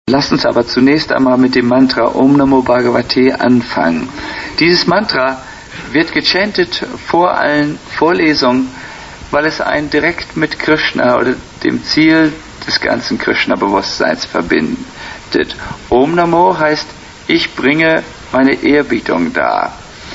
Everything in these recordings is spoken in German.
Lasst uns aber zunächst einmal mit dem Mantra Om Namo Bhagavate anfangen. Dieses Mantra wird gechantet vor allen Vorlesungen, weil es einen direkt mit Krishna oder dem Ziel des ganzen Krishna-Bewusstseins verbindet. Om Namo heißt, ich bringe meine Ehrerbietung dar.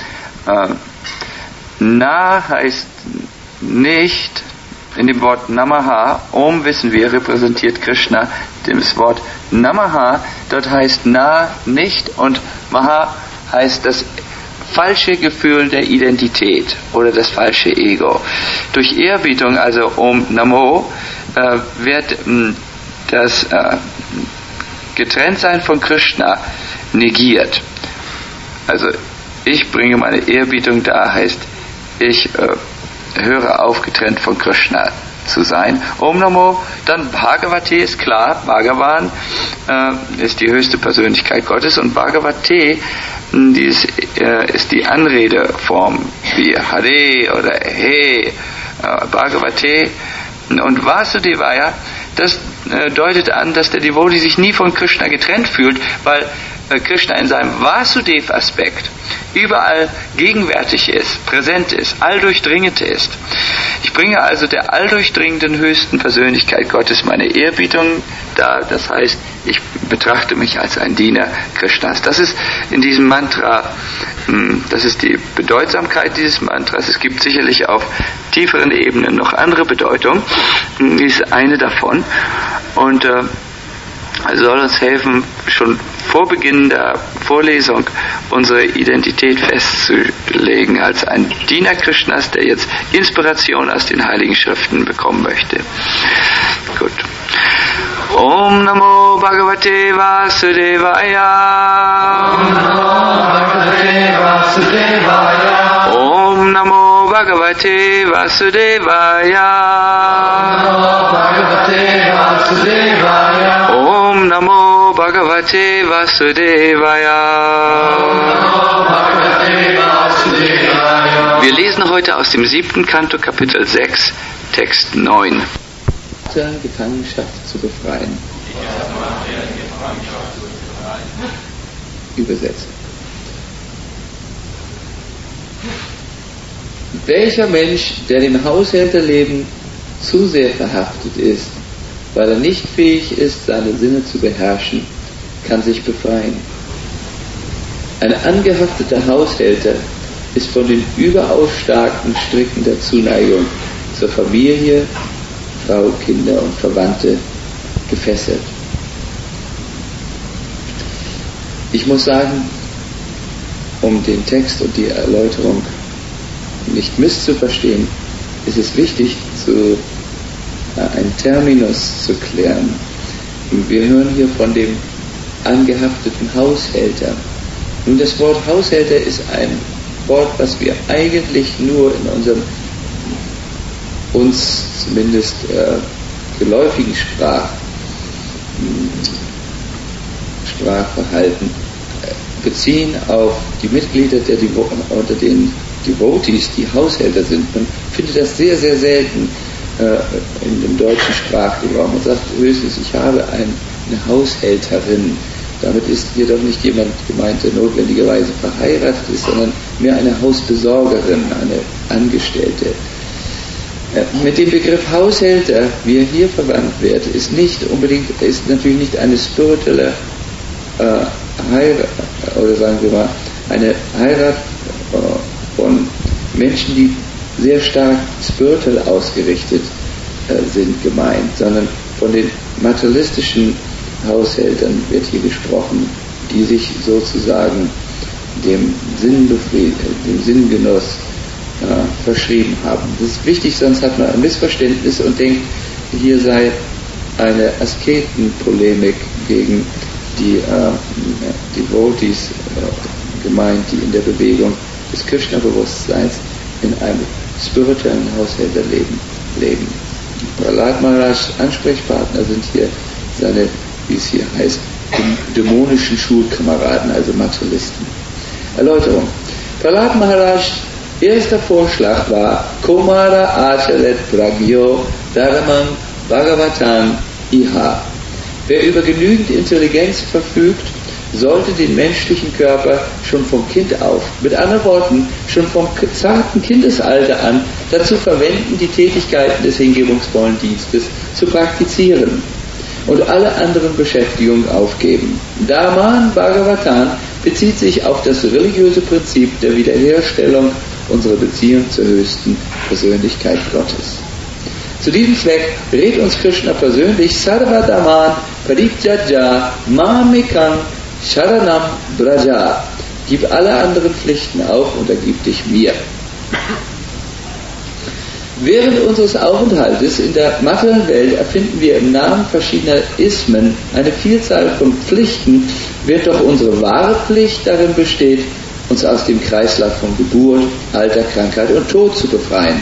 Na heißt nicht, in dem Wort Namaha, Om wissen wir, repräsentiert Krishna, das Wort Namaha, dort heißt Na nicht und Maha heißt das falsche Gefühl der Identität oder das falsche Ego. Durch Ehrerbietung, also Om Namo, wird das Getrenntsein von Krishna negiert. Also ich bringe meine Ehrerbietung dar, heißt ich höre auf, getrennt von Krishna zu sein. Om Namo, dann Bhagavate ist klar, Bhagavan ist die höchste Persönlichkeit Gottes und Bhagavate, ist die Anredeform wie Hare oder He, Bhagavate und Vasudevaya, das deutet an, dass der Devotee sich nie von Krishna getrennt fühlt, weil Krishna in seinem Vasudev-Aspekt überall gegenwärtig ist, präsent ist, alldurchdringend ist. Ich bringe also der alldurchdringenden höchsten Persönlichkeit Gottes meine Ehrerbietung dar, das heißt, ich betrachte mich als ein Diener Krishnas. Das ist in diesem Mantra, das ist die Bedeutsamkeit dieses Mantras. Es gibt sicherlich auf tieferen Ebenen noch andere Bedeutungen, dies ist eine davon und soll uns helfen, schon vor Beginn der Vorlesung unsere Identität festzulegen als ein Diener Krishnas, der jetzt Inspiration aus den Heiligen Schriften bekommen möchte. Gut. Om Namo Bhagavate Vasudevaya. Om Namo Bhagavate Vasudevaya. Om Namo Bhagavate Vasudevaya. Wir lesen heute aus dem 7. Kanto, Kapitel 6, Text 9. Gefangenschaft zu befreien. Übersetzen. Welcher Mensch, der dem Haushälterleben zu sehr verhaftet ist, weil er nicht fähig ist, seine Sinne zu beherrschen, kann sich befreien. Ein angehafteter Haushälter ist von den überaus starken Stricken der Zuneigung zur Familie, Frau, Kinder und Verwandte gefesselt. Ich muss sagen, um den Text und die Erläuterung nicht misszuverstehen, ist es wichtig, einen Terminus zu klären. Wir hören hier von dem angehafteten Haushälter. Nun, das Wort Haushälter ist ein Wort, was wir eigentlich nur in unserem uns zumindest geläufigen Sprachverhalten beziehen auf die Mitglieder unter den Devotees, die Haushälter sind. Man findet das sehr, sehr selten in dem deutschen Sprachgebrauch. Man sagt höchstens, ich habe eine Haushälterin. Damit ist hier doch nicht jemand gemeint, der notwendigerweise verheiratet ist, sondern mehr eine Hausbesorgerin, eine Angestellte. Mit dem Begriff Haushälter, wie er hier verwandt wird, ist natürlich nicht eine spirituelle Heirat, oder sagen wir mal, eine Heirat von Menschen, die sehr stark spirituell ausgerichtet sind, gemeint, sondern von den materialistischen Haushältern wird hier gesprochen, die sich sozusagen dem Sinngenuss verschrieben haben. Das ist wichtig, sonst hat man ein Missverständnis und denkt, hier sei eine Asketenpolemik gegen die Devotees gemeint, die in der Bewegung des Krishna-Bewusstseins in einem spirituellen Haushälterleben leben. Prahlad Maharajs Ansprechpartner sind hier seine, wie es hier heißt, dämonischen Schulkameraden, also Materialisten. Erläuterung. Prahlad Maharajs erster Vorschlag war Komara Achalet Pragyo Dharamam Bhagavatam Iha. Wer über genügend Intelligenz verfügt, sollte den menschlichen Körper schon vom Kind auf, mit anderen Worten, schon vom zarten Kindesalter an, dazu verwenden, die Tätigkeiten des hingebungsvollen Dienstes zu praktizieren und alle anderen Beschäftigungen aufgeben. Dharman Bhagavatam bezieht sich auf das religiöse Prinzip der Wiederherstellung unserer Beziehung zur höchsten Persönlichkeit Gottes. Zu diesem Zweck rät uns Krishna persönlich: Sarva Dhamman Parijajya Mamekam Sharanam Braja. Gib alle anderen Pflichten auf und ergib dich mir. Während unseres Aufenthaltes in der materiellen Welt erfinden wir im Namen verschiedener Ismen eine Vielzahl von Pflichten, während doch unsere wahre Pflicht darin besteht, uns aus dem Kreislauf von Geburt, Alter, Krankheit und Tod zu befreien.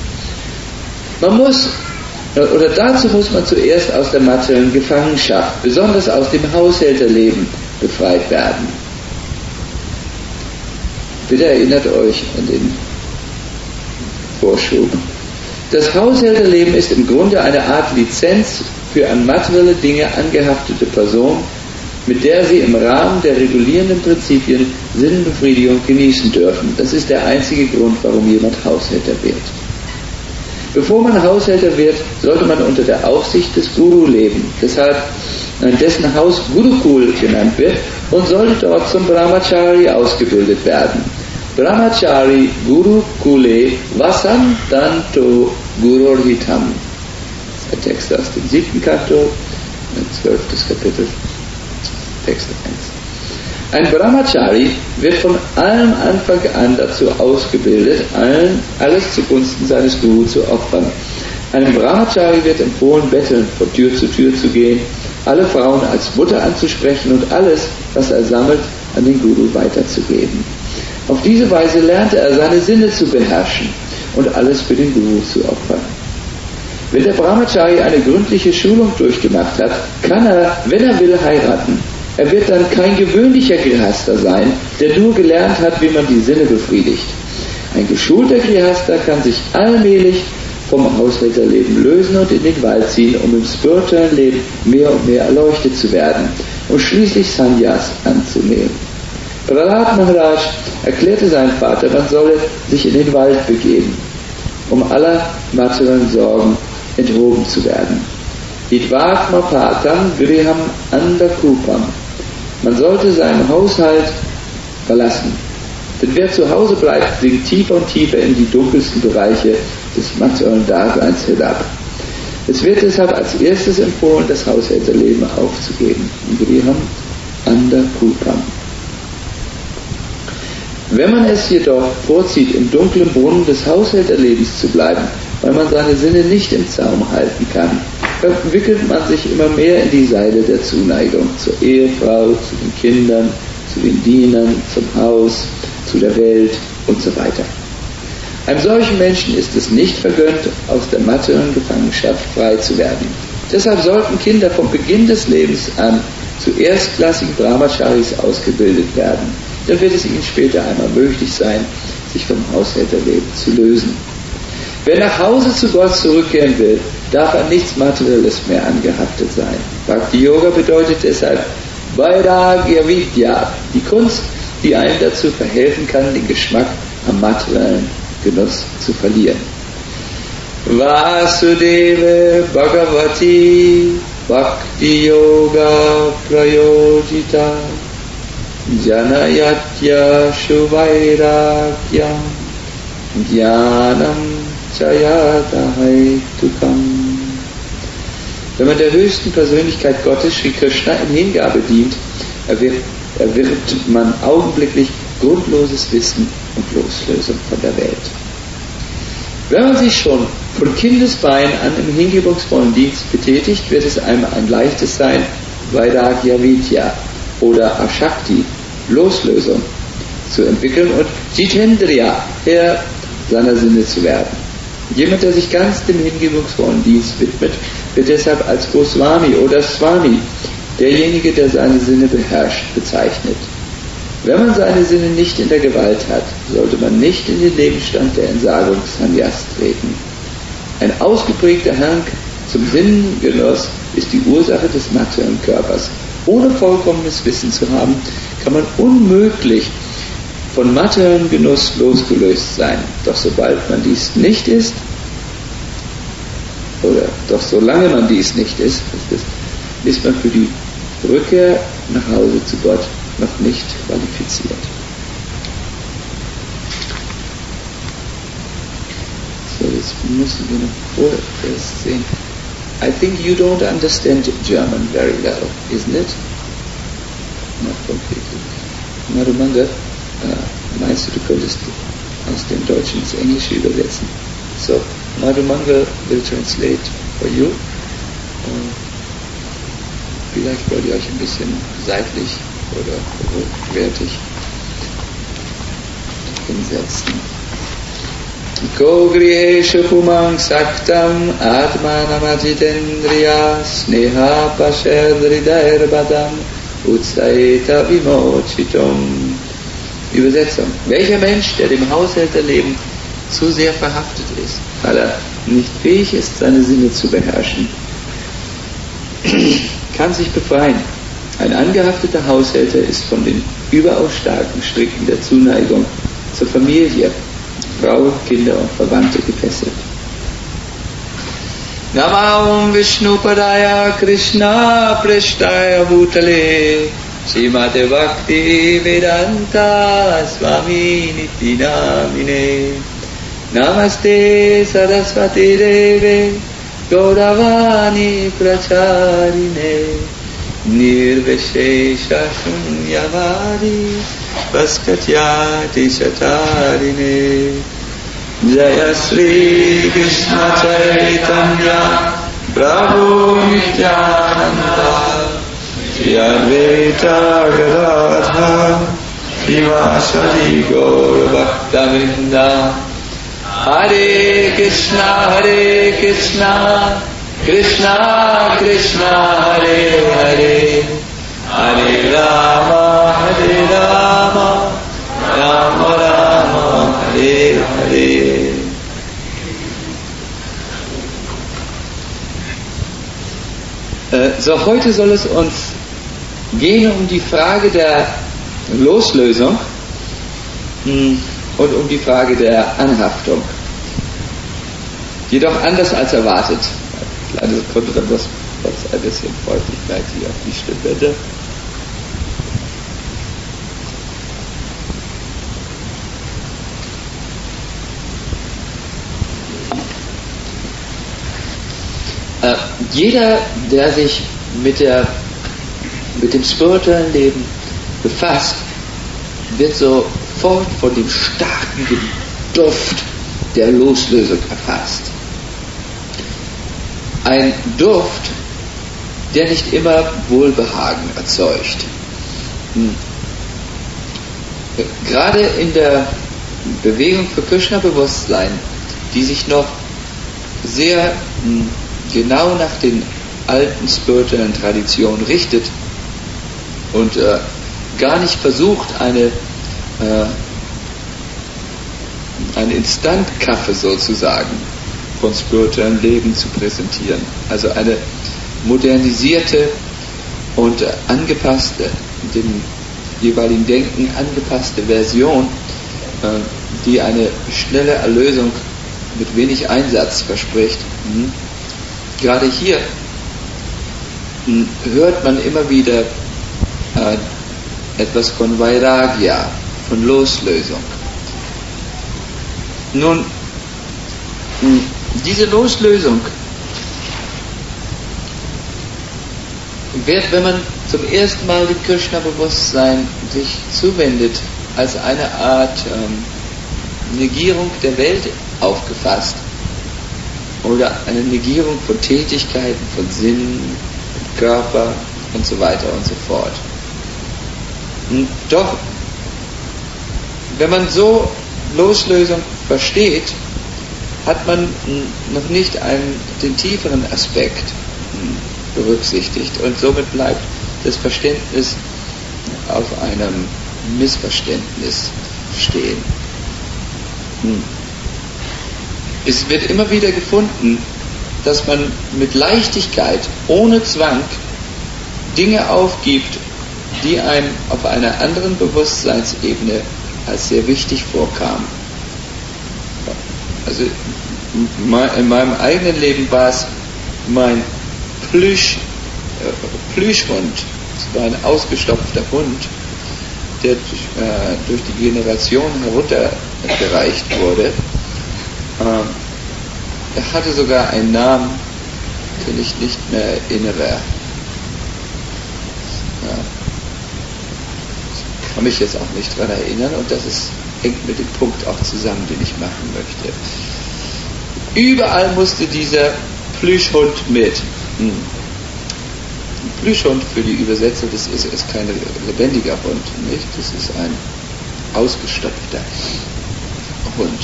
Dazu muss man zuerst aus der materiellen Gefangenschaft, besonders aus dem Haushälterleben, befreit werden. Bitte erinnert euch an den Vorschub. Das Haushälterleben ist im Grunde eine Art Lizenz für an materielle Dinge angehaftete Person, mit der sie im Rahmen der regulierenden Prinzipien Sinnbefriedigung genießen dürfen. Das ist der einzige Grund, warum jemand Haushälter wird. Bevor man Haushälter wird, sollte man unter der Aufsicht des Guru leben, deshalb dessen Haus Gurukul genannt wird, und sollte dort zum Brahmachari ausgebildet werden. Brahmachari Gurukule Vasantanto Gururhitam. Das ist ein Text aus dem 7. Kanto, 12. Kapitel, Text 1. Ein Brahmachari wird von allem Anfang an dazu ausgebildet, alles zugunsten seines Guru zu opfern. Einem Brahmachari wird empfohlen, bettelnd von Tür zu gehen, alle Frauen als Mutter anzusprechen und alles, was er sammelt, an den Guru weiterzugeben. Auf diese Weise lernte er, seine Sinne zu beherrschen und alles für den Guru zu opfern. Wenn der Brahmachari eine gründliche Schulung durchgemacht hat, kann er, wenn er will, heiraten. Er wird dann kein gewöhnlicher Grihastha sein, der nur gelernt hat, wie man die Sinne befriedigt. Ein geschulter Grihastha kann sich allmählich vom Haushälterleben lösen und in den Wald ziehen, um im spirituellen Leben mehr und mehr erleuchtet zu werden und schließlich Sannyas anzunehmen. Prahlad Maharaj erklärte seinem Vater, man solle sich in den Wald begeben, um aller materiellen Sorgen enthoben zu werden. Idvatma Patam Griham Andakupam. Man sollte seinen Haushalt verlassen. Denn wer zu Hause bleibt, sinkt tiefer und tiefer in die dunkelsten Bereiche des materiellen Daseins hinab. Es wird deshalb als erstes empfohlen, das Haushälterleben aufzugeben. Griham Andakupam. Wenn man es jedoch vorzieht, im dunklen Brunnen des Haushälterlebens zu bleiben, weil man seine Sinne nicht im Zaum halten kann, verwickelt man sich immer mehr in die Seile der Zuneigung zur Ehefrau, zu den Kindern, zu den Dienern, zum Haus, zu der Welt und so weiter. Einem solchen Menschen ist es nicht vergönnt, aus der materiellen Gefangenschaft frei zu werden. Deshalb sollten Kinder vom Beginn des Lebens an zu erstklassigen Brahmacharis ausgebildet werden. Dann wird es ihnen später einmal möglich sein, sich vom Haushälterleben zu lösen. Wer nach Hause zu Gott zurückkehren will, darf an nichts Materielles mehr angehaftet sein. Bhakti Yoga bedeutet deshalb Vairagya Vidya, die Kunst, die einem dazu verhelfen kann, den Geschmack am materiellen Genuss zu verlieren. Vasudeva Bhagavati Bhakti Yoga Prayojita Janayatya Shuvairagyam Jnanam Chayatahaitukam. Wenn man der höchsten Persönlichkeit Gottes, Sri Krishna, in Hingabe dient, erwirbt man augenblicklich grundloses Wissen und Loslösung von der Welt. Wenn man sich schon von Kindesbein an im hingebungsvollen Dienst betätigt, wird es einem ein leichtes sein, Vairagya Vidya oder Ashakti, Loslösung, zu entwickeln und Jitendriya, Herr seiner Sinne zu werden. Jemand, der sich ganz dem hingebungsvollen Dienst widmet, wird deshalb als Goswami oder Swami, derjenige, der seine Sinne beherrscht, bezeichnet. Wenn man seine Sinne nicht in der Gewalt hat, sollte man nicht in den Lebensstand der Entsagung Sannyas treten. Ein ausgeprägter Hang zum Sinnengenuss ist die Ursache des materiellen Körpers. Ohne vollkommenes Wissen zu haben, kann man unmöglich von materiellem Genuss losgelöst sein. Doch sobald man dies nicht ist, oder doch solange man dies nicht ist, ist man für die Rückkehr nach Hause zu Gott noch nicht qualifiziert. So, jetzt müssen wir noch vorher sehen. I think you don't understand German very well, isn't it? Not completely. Madhumanga, meinst du, du könntest aus dem Deutschen ins Englische übersetzen? So, Madhumanga will translate for you. Vielleicht wollt ihr euch ein bisschen seitlich oder rückwärtig hinsetzen. Ko griheshu pumang saktam atmanamajitendriya sneha pashedridair badam utsaeta vimochitum. Übersetzung. Welcher Mensch, der dem Haushälterleben zu sehr verhaftet ist, weil er nicht fähig ist, seine Sinne zu beherrschen, kann sich befreien. Ein angehafteter Haushälter ist von den überaus starken Stricken der Zuneigung zur Familie, Frau, Kinder und Verwandte gefesselt. Namahum Vishnu Padaya Krishna Preshtaya Bhutale Srimate Bhakti Vedanta Swami Niti Namine Namaste Saraswati Deve Gauravani Pracharine Nirvishesha Shunyavadi Vaskatyati Chatarine Jaya Sri Krishna Chaitanya Prabhu Nityananda Shri Advaita Gadadhar Shivasadi Gaur Bhakta-vrinda Hare Krishna Krishna Krishna Hare Hare Hare Rama Rama Rama Hare Hare. So, heute soll es uns gehen um die Frage der Loslösung und um die Frage der Anhaftung. Jedoch anders als erwartet. Kleine Sekunde, dann muss ein bisschen Freundlichkeit hier auf die Stimmbänder. Jeder, der sich mit dem spirituellen Leben befasst, wird sofort von dem starken Duft der Loslösung erfasst. Ein Duft, der nicht immer Wohlbehagen erzeugt. Gerade in der Bewegung für Krishna-Bewusstsein, die sich noch sehr genau nach den alten spirituellen Traditionen richtet und gar nicht versucht, eine Instant-Kaffee sozusagen von spirituellem Leben zu präsentieren. Also eine modernisierte und angepasste, dem jeweiligen Denken angepasste Version, die eine schnelle Erlösung mit wenig Einsatz verspricht. Gerade hier hört man immer wieder etwas von Vairagya, von Loslösung. Nun, diese Loslösung wird, wenn man zum ersten Mal dem Krishna-Bewusstsein sich zuwendet, als eine Art Negierung der Welt aufgefasst oder eine Negierung von Tätigkeiten, von Sinn, Körper und so weiter und so fort. Und doch, wenn man so Loslösung versteht, hat man noch nicht den tieferen Aspekt berücksichtigt und somit bleibt das Verständnis auf einem Missverständnis stehen. Es wird immer wieder gefunden, dass man mit Leichtigkeit ohne Zwang Dinge aufgibt, die einem auf einer anderen Bewusstseinsebene als sehr wichtig vorkamen. Also in meinem eigenen Leben war es mein Plüschhund. Es war ein ausgestopfter Hund, der durch die Generationen heruntergereicht wurde. Er hatte sogar einen Namen, den ich nicht mehr erinnere. Ich kann mich jetzt auch nicht daran erinnern, und hängt mit dem Punkt auch zusammen, den ich machen möchte. Überall musste dieser Plüschhund mit. Ein Plüschhund, für die Übersetzung, das ist kein lebendiger Hund, nicht? Das ist ein ausgestopfter Hund.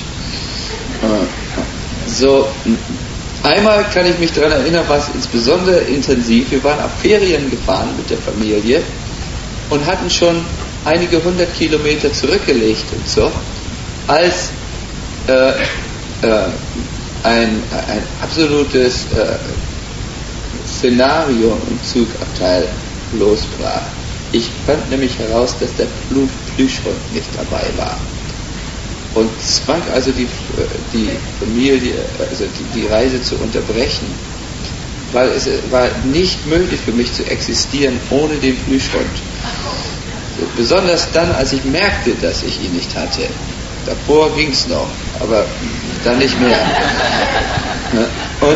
So, einmal kann ich mich daran erinnern, was insbesondere intensiv. Wir waren auf Ferien gefahren mit der Familie und hatten schon einige 100 Kilometer zurückgelegt und so, als ein absolutes Szenario im Zugabteil losbrach. Ich fand nämlich heraus, dass der Plüschhund nicht dabei war. Und zwang also die Familie, also die Reise zu unterbrechen, weil es war nicht möglich für mich zu existieren ohne den Plüschhund. Besonders dann, als ich merkte, dass ich ihn nicht hatte. Davor ging es noch, aber dann nicht mehr. Und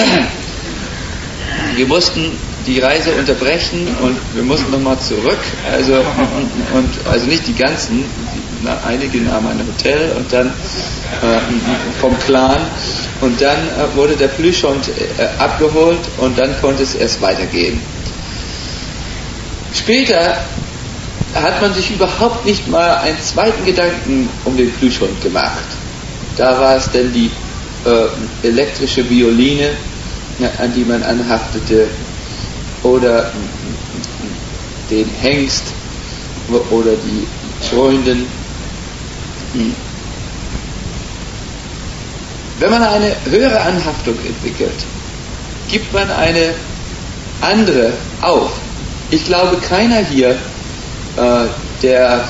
wir mussten die Reise unterbrechen und wir mussten nochmal zurück. Also nicht die ganzen, einige nahmen ein Hotel und dann vom Clan, und dann wurde der Plüschhund abgeholt und dann konnte es erst weitergehen. Später hat man sich überhaupt nicht mal einen zweiten Gedanken um den Plüschhund gemacht. Da war es denn die elektrische Violine, an die man anhaftete, oder den Hengst oder die Freundin. Wenn man eine höhere Anhaftung entwickelt, gibt man eine andere auf. Ich glaube, keiner hier, der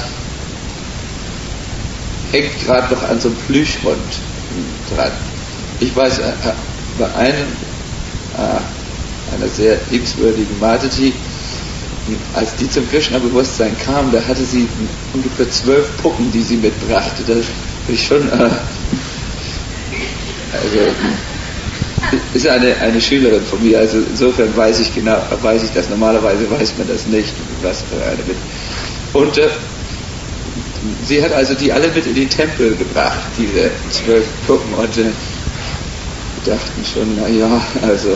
hängt gerade noch an so einem Plüschhund dran. Ich weiß, bei einer sehr liebenswürdigen Mataji, als die zum Krishna-Bewusstsein kam, da hatte sie ungefähr 12 Puppen, die sie mitbrachte. Das ist schon, ist eine Schülerin von mir, also insofern weiß ich das, normalerweise weiß man das nicht, was eine mit. Und sie hat also die alle mit in den Tempel gebracht, diese 12 Puppen, und wir dachten schon, naja, also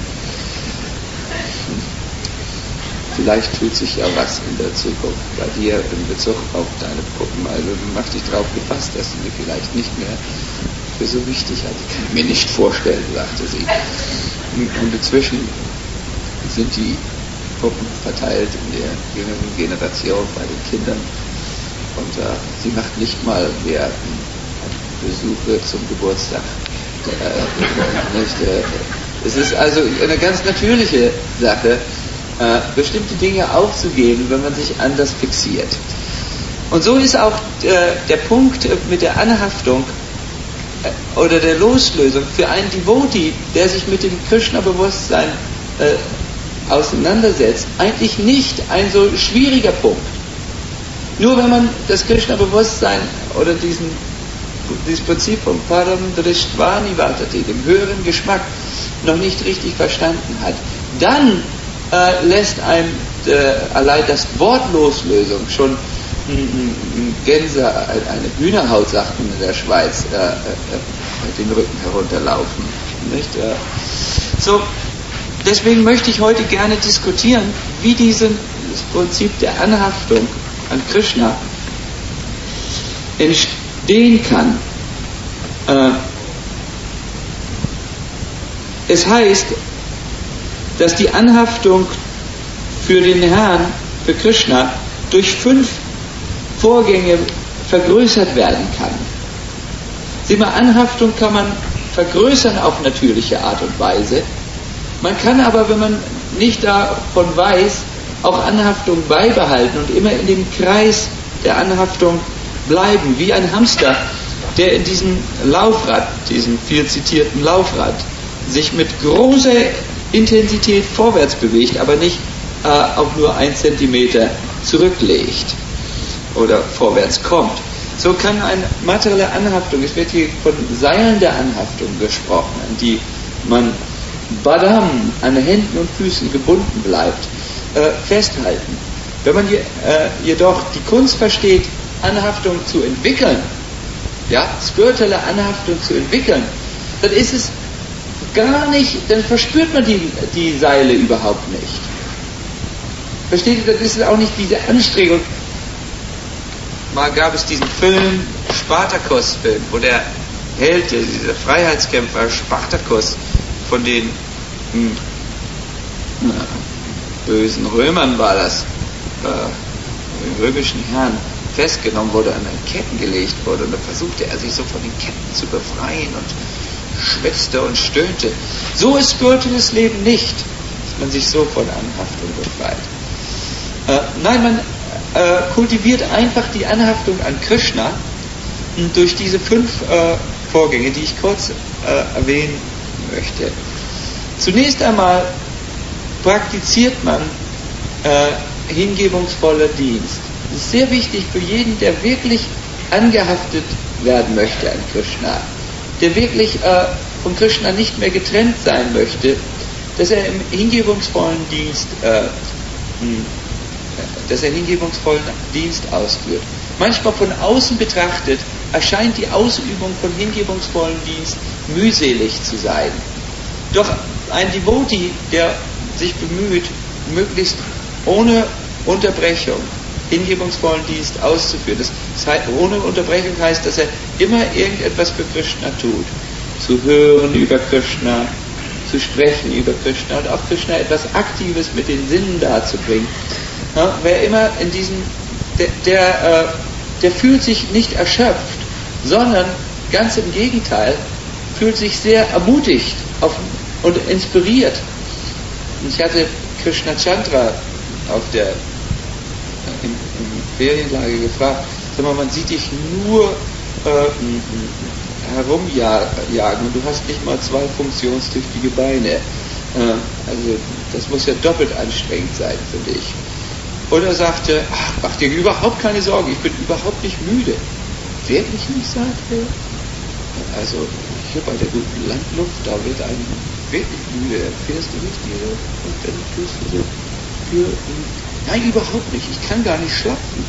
vielleicht tut sich ja was in der Zukunft bei dir in Bezug auf deine Puppen. Also mach dich drauf gefasst, dass du sie vielleicht nicht mehr für so wichtig hast. Ich kann mir nicht vorstellen, sagte sie. Und inzwischen sind die Puppen verteilt in der jüngeren Generation bei den Kindern. Und sie macht nicht mal mehr Besuche zum Geburtstag. Es ist also eine ganz natürliche Sache, bestimmte Dinge aufzugeben, wenn man sich anders fixiert. Und so ist auch der Punkt mit der Anhaftung oder der Loslösung für einen Devotee, der sich mit dem Krishna-Bewusstsein auseinandersetzt, eigentlich nicht ein so schwieriger Punkt. Nur wenn man das Krishna-Bewusstsein oder dieses Prinzip von Param Drishtva Nivartati, dem höheren Geschmack, noch nicht richtig verstanden hat, dann lässt einem allein das Wort Loslösung schon eine Hühnerhaut, sagt man in der Schweiz, den Rücken herunterlaufen. Nicht? So, deswegen möchte ich heute gerne diskutieren, wie dieses Prinzip der Anhaftung an Krishna entstehen kann. Es heißt, dass die Anhaftung für den Herrn, für Krishna, durch 5 Vorgänge vergrößert werden kann. Sieh mal, Anhaftung kann man vergrößern auf natürliche Art und Weise, Man kann aber, wenn man nicht davon weiß, auch Anhaftung beibehalten und immer in dem Kreis der Anhaftung bleiben, wie ein Hamster, der in diesem Laufrad, diesem viel zitierten Laufrad, sich mit großer Intensität vorwärts bewegt, aber nicht auch nur 1 Zentimeter zurücklegt oder vorwärts kommt. So kann eine materielle Anhaftung, es wird hier von Seilen der Anhaftung gesprochen, an die man Badam an Händen und Füßen gebunden bleibt, festhalten. Wenn man jedoch die Kunst versteht, Anhaftung zu entwickeln, ja, spirituelle Anhaftung zu entwickeln, dann ist es gar nicht, dann verspürt man die Seile überhaupt nicht. Versteht ihr, dann ist es auch nicht diese Anstrengung. Mal gab es diesen Film, Spartacus-Film, wo der Held, dieser Freiheitskämpfer Spartacus, von den bösen Römern war das, den römischen Herren, festgenommen wurde, an den Ketten gelegt wurde, und dann versuchte er sich so von den Ketten zu befreien und schwitzte und stöhnte. So ist spirituelles Leben nicht, dass man sich so von Anhaftung befreit. Nein, man kultiviert einfach die Anhaftung an Krishna durch diese 5 Vorgänge, die ich kurz erwähnen möchte. Zunächst einmal praktiziert man hingebungsvoller Dienst. Das ist sehr wichtig für jeden, der wirklich angehaftet werden möchte an Krishna, der wirklich von Krishna nicht mehr getrennt sein möchte, dass er im hingebungsvollen Dienst ausführt. Manchmal von außen betrachtet erscheint die Ausübung von hingebungsvollen Dienst mühselig zu sein. Doch ein Devotee, der sich bemüht, möglichst ohne Unterbrechung hingebungsvollen Dienst auszuführen, das heißt, ohne Unterbrechung heißt, dass er immer irgendetwas für Krishna tut. Zu hören über Krishna, zu sprechen über Krishna und auch Krishna etwas Aktives mit den Sinnen darzubringen. Ja, wer immer in diesem, der fühlt sich nicht erschöpft, sondern ganz im Gegenteil, fühlt sich sehr ermutigt und inspiriert. Und ich hatte Krishna Chandra im Ferienlager gefragt, sag mal, man sieht dich nur herumjagen und du hast nicht mal 2 funktionstüchtige Beine. Also das muss ja doppelt anstrengend sein für dich. Und er sagte, ach, mach dir überhaupt keine Sorgen, ich bin überhaupt nicht müde. Wirklich nicht, sagte er. Also hier bei der guten Landluft, da wird einem wirklich müde. Da fährst du richtig und dann tust du so für. Nein, überhaupt nicht, ich kann gar nicht schlafen.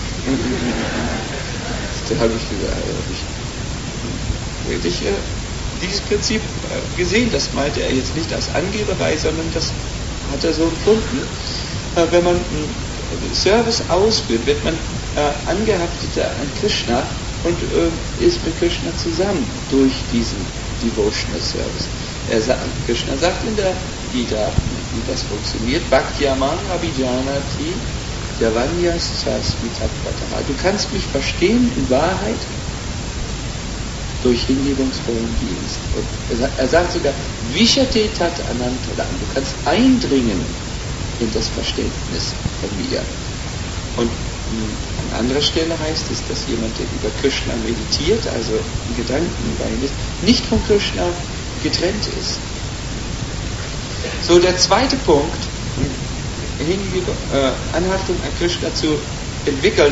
Da habe ich gesagt, wirklich dieses Prinzip gesehen, das meinte er jetzt nicht als Angeberei, sondern das hat er so empfunden. Wenn man Service ausführt, wird man Angehafteter an Krishna und ist mit Krishna zusammen durch diesen Devotional Service. Krishna sagt in der Gita, wie das funktioniert, Bhaktiyaman Abhijanati Javanyas Chasmitatvataha. Du kannst mich verstehen in Wahrheit durch hingebungsvollen Dienst. Und er sagt sogar, Vishate Tat Anantalam. Du kannst eindringen in das Verständnis von mir. Und an anderer Stelle heißt es, dass jemand, der über Krishna meditiert, also in Gedanken bei ihm ist, nicht von Krishna getrennt ist. So, der zweite Punkt, Anhaftung an Krishna zu entwickeln,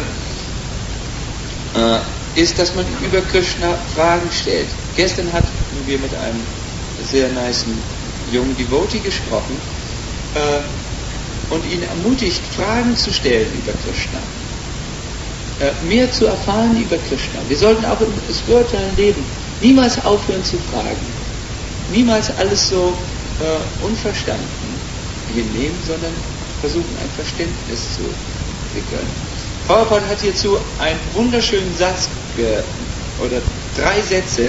ist, dass man über Krishna Fragen stellt. Gestern hatten wir mit einem sehr nicen jungen Devotee gesprochen und ihn ermutigt, Fragen zu stellen über Krishna. Mehr zu erfahren über Krishna. Wir sollten auch im spirituellen Leben niemals aufhören zu fragen. Niemals alles so unverstanden hinnehmen, sondern versuchen, ein Verständnis zu entwickeln. Prabhupada hat hierzu einen wunderschönen Satz oder 3 Sätze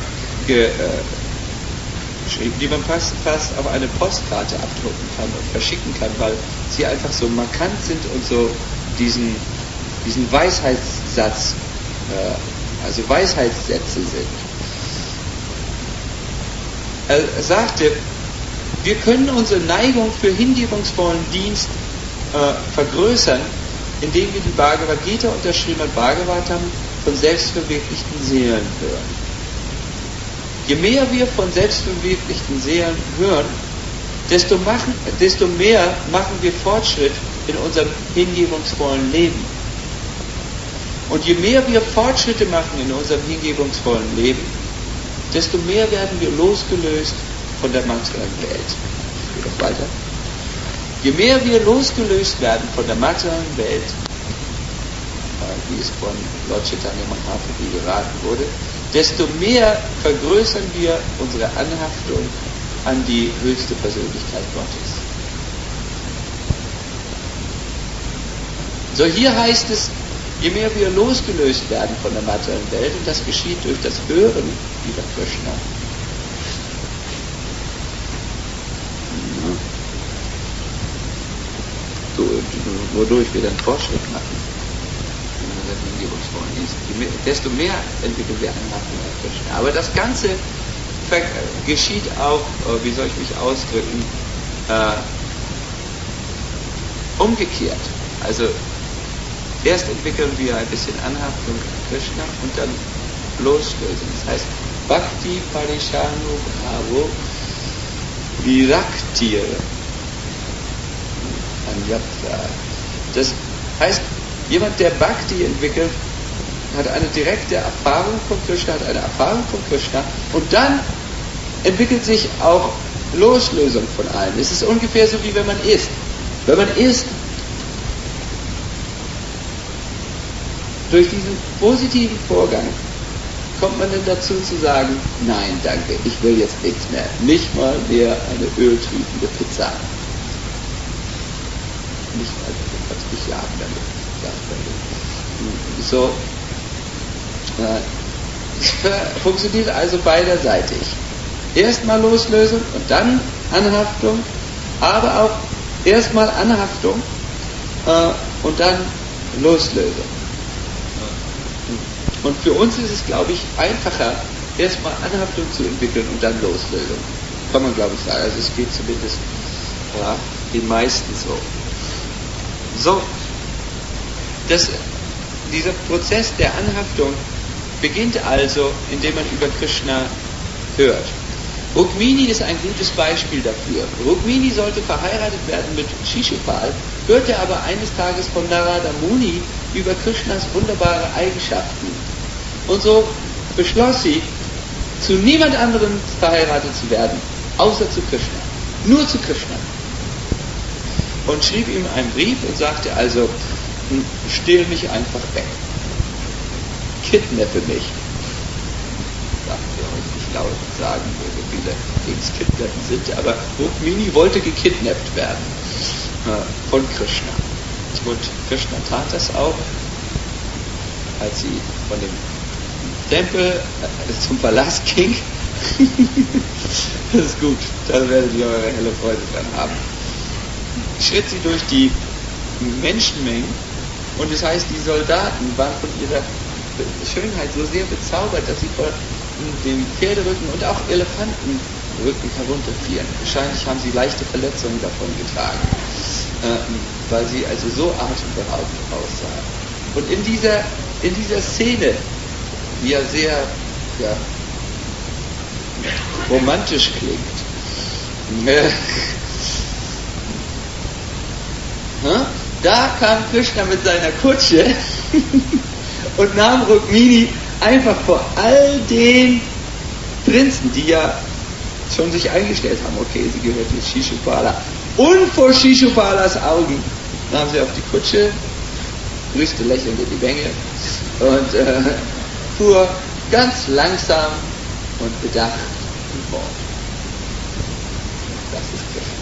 geschrieben, die man fast auf eine Postkarte abdrucken kann und verschicken kann, weil sie einfach so markant sind und so diesen Weisheitssatz, also Weisheitssätze sind. Er sagte, wir können unsere Neigung für hingebungsvollen Dienst vergrößern, indem wir die Bhagavad Gita und das Srimad Bhagavatam von selbstverwirklichten Seelen hören. Je mehr wir von selbstverwirklichten Seelen hören, desto mehr machen wir Fortschritt in unserem hingebungsvollen Leben. Und je mehr wir Fortschritte machen in unserem hingebungsvollen Leben, desto mehr werden wir losgelöst von der materiellen Welt. Ich gehe noch weiter. Je mehr wir losgelöst werden von der materiellen Welt, wie es von Lord Chaitanya Mahaprabhu geraten wurde, desto mehr vergrößern wir unsere Anhaftung an die höchste Persönlichkeit Gottes. So, hier heißt es, je mehr wir losgelöst werden von der materiellen Welt, und das geschieht durch das Hören über Krishna, wodurch wir dann Fortschritt machen, desto mehr entwickeln wir Anhaftung an Krishna. Aber das Ganze geschieht auch, wie soll ich mich ausdrücken, umgekehrt. Also erst entwickeln wir ein bisschen Anhaftung an Krishna und dann loslösen. Das heißt, Bhakti Parishanu Bhavo Viraktir Anyatra. Das heißt, jemand, der Bhakti entwickelt, hat eine direkte Erfahrung von Krishna, hat eine Erfahrung von Krishna und dann entwickelt sich auch Loslösung von allem. Es ist ungefähr so, wie wenn man isst. Wenn man isst, durch diesen positiven Vorgang kommt man dann dazu zu sagen, nein, danke, ich will jetzt nichts mehr. Nicht mal mehr eine öltriefende Pizza. Nicht mal, ich jage damit. So, es funktioniert also beiderseitig. Erstmal Loslösung und dann Anhaftung, aber auch erstmal Anhaftung und dann Loslösung. Und für uns ist es, glaube ich, einfacher, erstmal Anhaftung zu entwickeln und dann Loslösung. Kann man, glaube ich, sagen. Also es geht zumindest den meisten so. So, dieser Prozess der Anhaftung beginnt also, indem man über Krishna hört. Rukmini ist ein gutes Beispiel dafür. Rukmini sollte verheiratet werden mit Shishupal, hörte aber eines Tages von Narada Muni über Krishnas wunderbare Eigenschaften. Und so beschloss sie, zu niemand anderem verheiratet zu werden, außer zu Krishna. Nur zu Krishna. Und schrieb ihm einen Brief und sagte also, stehl mich einfach weg. Kidnappe mich. Darf ich heute nicht laut sagen, wo so viele gegen Kidnappen sind, aber Rukmini wollte gekidnappt werden von Krishna. Und Krishna tat das auch, als sie von dem Tempel zum Palast ging. Das ist gut, da werdet ihr eure helle Freude dran haben. Schritt sie durch die Menschenmengen und das heißt, die Soldaten waren von ihrer Schönheit so sehr bezaubert, dass sie vor dem Pferderücken und auch Elefantenrücken herunterfielen. Wahrscheinlich haben sie leichte Verletzungen davon getragen, weil sie also so atemberaubend aussah. Und in dieser Szene, die ja sehr romantisch klingt, da kam Krishna mit seiner Kutsche und nahm Rukmini einfach vor all den Prinzen, die ja schon sich eingestellt haben, okay, sie gehört jetzt Shishupala, und vor Shishupalas Augen nahm sie auf die Kutsche, grüßte lächelnd in die Menge und fuhr ganz langsam und bedacht fort. Das ist Krishna.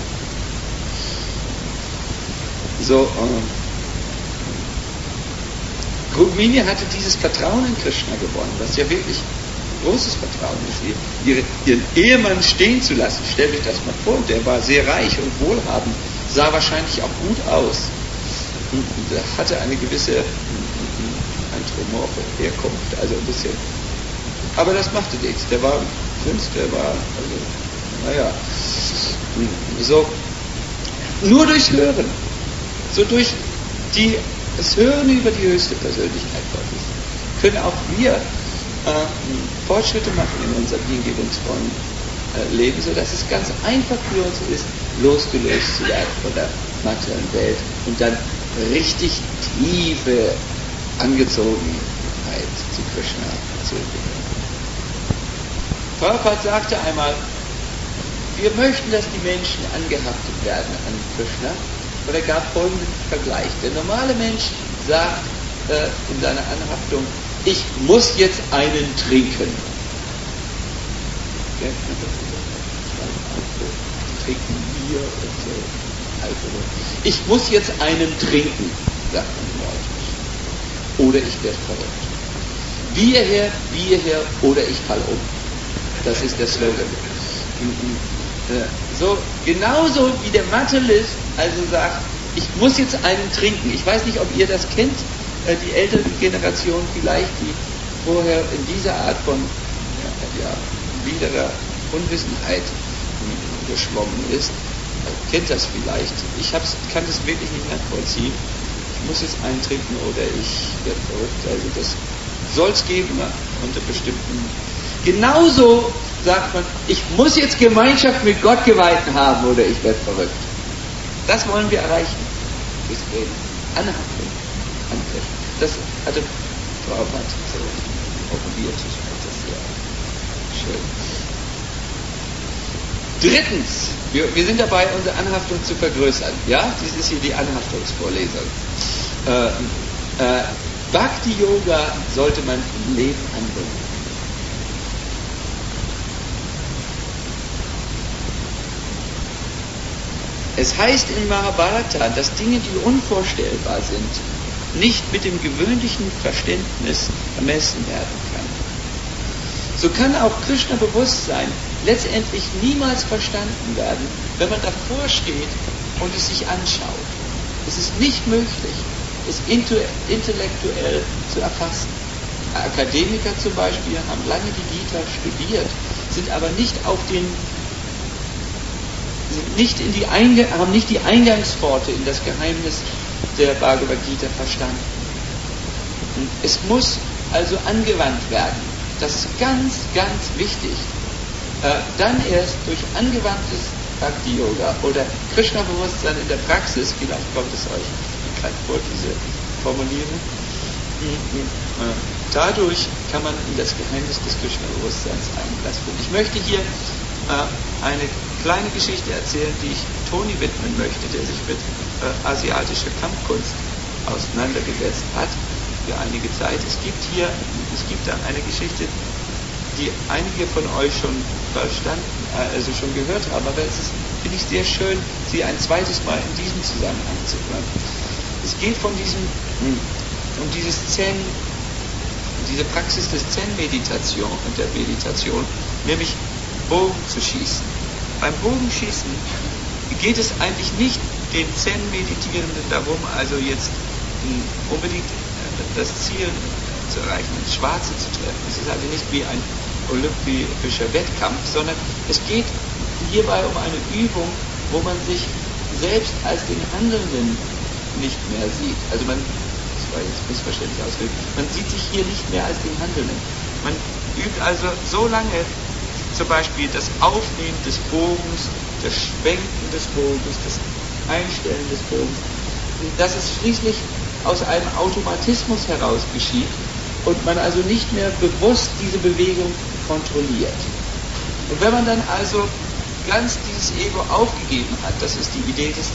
So, Rukmini hatte dieses Vertrauen in Krishna gewonnen, was ja wirklich großes Vertrauen ist, ihren Ehemann stehen zu lassen. Stellt euch das mal vor, der war sehr reich und wohlhabend, sah wahrscheinlich auch gut aus und hatte eine gewisse anthropomorphe Herkunft, also ein bisschen. Aber das machte nichts. Der war Prinz, der war also so nur durchs Hören, so durch das Hören über die höchste Persönlichkeit Gottes, können auch wir Fortschritte machen in unserem hingebungsvollen Leben, sodass es ganz einfach für uns ist, losgelöst zu werden von der materiellen Welt und dann richtig tiefe Angezogenheit zu Krishna zu entwickeln. Prabhupada sagte einmal, wir möchten, dass die Menschen angehaftet werden an Krishna, und er gab folgenden Vergleich. Der normale Mensch sagt in seiner Anhaftung, ich muss jetzt einen trinken. Trinken Bier und so. Alkohol. Ich muss jetzt einen trinken, sagt man im Nordischen. Oder ich werde verrückt. Bier her, oder ich falle um. Das ist der Slogan. So, genauso wie der Materialist also sagt, ich muss jetzt einen trinken. Ich weiß nicht, ob ihr das kennt, die ältere Generation vielleicht, die vorher in dieser Art von biederer Unwissenheit geschwommen ist, kennt das vielleicht. Ich kann das wirklich nicht nachvollziehen. Ich muss jetzt einen trinken oder ich werde verrückt. Also das soll es geben unter bestimmten. Genauso sagt man, ich muss jetzt Gemeinschaft mit Gottgeweihten haben oder ich werde verrückt. Das wollen wir erreichen. Das Reden. Anhaftung. Das hatte Prabhupada so formuliert. Ich fand das sehr schön. Drittens, wir sind dabei, unsere Anhaftung zu vergrößern. Ja, dies ist hier die Anhaftungsvorlesung. Bhakti Yoga sollte man im Leben anwenden. Es heißt in Mahabharata, dass Dinge, die unvorstellbar sind, nicht mit dem gewöhnlichen Verständnis ermessen werden kann. So kann auch Krishna-Bewusstsein letztendlich niemals verstanden werden, wenn man davor steht und es sich anschaut. Es ist nicht möglich, es intellektuell zu erfassen. Akademiker zum Beispiel haben lange die Gita studiert, sind aber haben nicht die Eingangspforte in das Geheimnis der Bhagavad Gita verstanden. Und es muss also angewandt werden. Das ist ganz, ganz wichtig. Dann erst durch angewandtes Bhakti-Yoga oder Krishna-Bewusstsein in der Praxis, vielleicht kommt es euch bekannt vor, diese Formulierung, dadurch kann man in das Geheimnis des Krishna-Bewusstseins Einlass finden. Ich möchte hier eine kleine Geschichte erzählen, die ich Toni widmen möchte, der sich mit asiatischer Kampfkunst auseinandergesetzt hat für einige Zeit. Es gibt da eine Geschichte, die einige von euch schon schon gehört haben, aber finde ich sehr schön, sie ein zweites Mal in diesem Zusammenhang zu hören. Es geht um dieses Zen, diese Praxis des Zen-Meditation und der Meditation, nämlich Bogen zu schießen. Beim Bogenschießen geht es eigentlich nicht den Zen-Meditierenden darum, also jetzt unbedingt das Ziel zu erreichen, ins Schwarze zu treffen. Es ist also nicht wie ein olympischer Wettkampf, sondern es geht hierbei um eine Übung, wo man sich selbst als den Handelnden nicht mehr sieht. Also das war jetzt missverständlich ausgedrückt, man sieht sich hier nicht mehr als den Handelnden. Man übt also so lange zum Beispiel das Aufnehmen des Bogens, das Schwenken des Bogens, das Einstellen des Bogens, dass es schließlich aus einem Automatismus heraus geschieht und man also nicht mehr bewusst diese Bewegung kontrolliert. Und wenn man dann also ganz dieses Ego aufgegeben hat, das ist die Idee des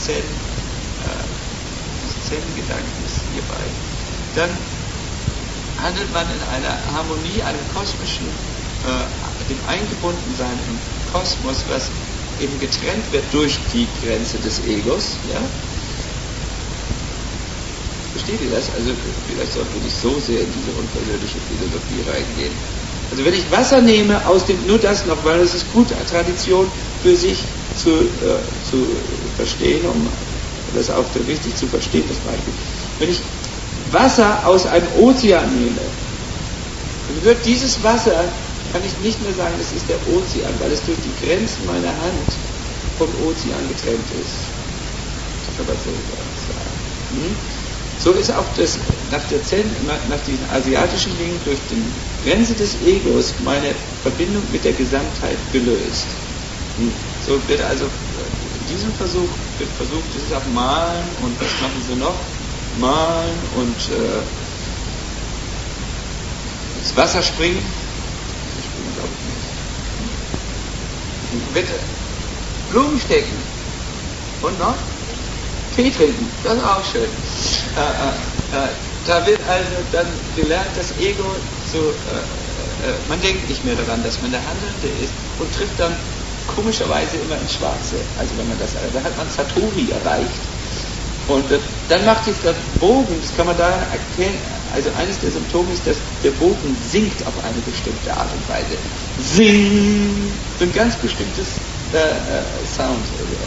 Zen-Gedankens hierbei, dann handelt man in einer Harmonie, einem kosmischen, dem Eingebundensein im Kosmos, was eben getrennt wird durch die Grenze des Egos. Ja? Versteht ihr das? Also vielleicht sollten wir nicht so sehr in diese unpersönliche Philosophie reingehen. Also wenn ich Wasser nehme aus dem, nur das noch, weil es ist gut, Tradition für sich zu verstehen, um das auch wichtig zu verstehen, das Beispiel. Wenn ich Wasser aus einem Ozean nehme, dann wird dieses Wasser kann ich nicht mehr sagen, es ist der Ozean, weil es durch die Grenzen meiner Hand vom Ozean getrennt ist. Das kann man so sagen. So ist auch das nach diesen asiatischen Dingen durch die Grenze des Egos meine Verbindung mit der Gesamtheit gelöst. So wird also in diesem Versuch wird versucht, das ist auch Malen und was machen sie noch? Malen und ins Wasser springen. Glaube ich nicht. Bitte. Blumen stecken. Und noch? Tee trinken. Das ist auch schön. Da wird also dann gelernt, das Ego man denkt nicht mehr daran, dass man der Handelnde ist und trifft dann komischerweise immer ins Schwarze. Also wenn man da hat man Satori erreicht. Und dann macht jetzt der Bogen, das kann man da erkennen, also eines der Symptome ist, dass der Bogen sinkt auf eine bestimmte Art und Weise. Sing! So ein ganz bestimmtes Sound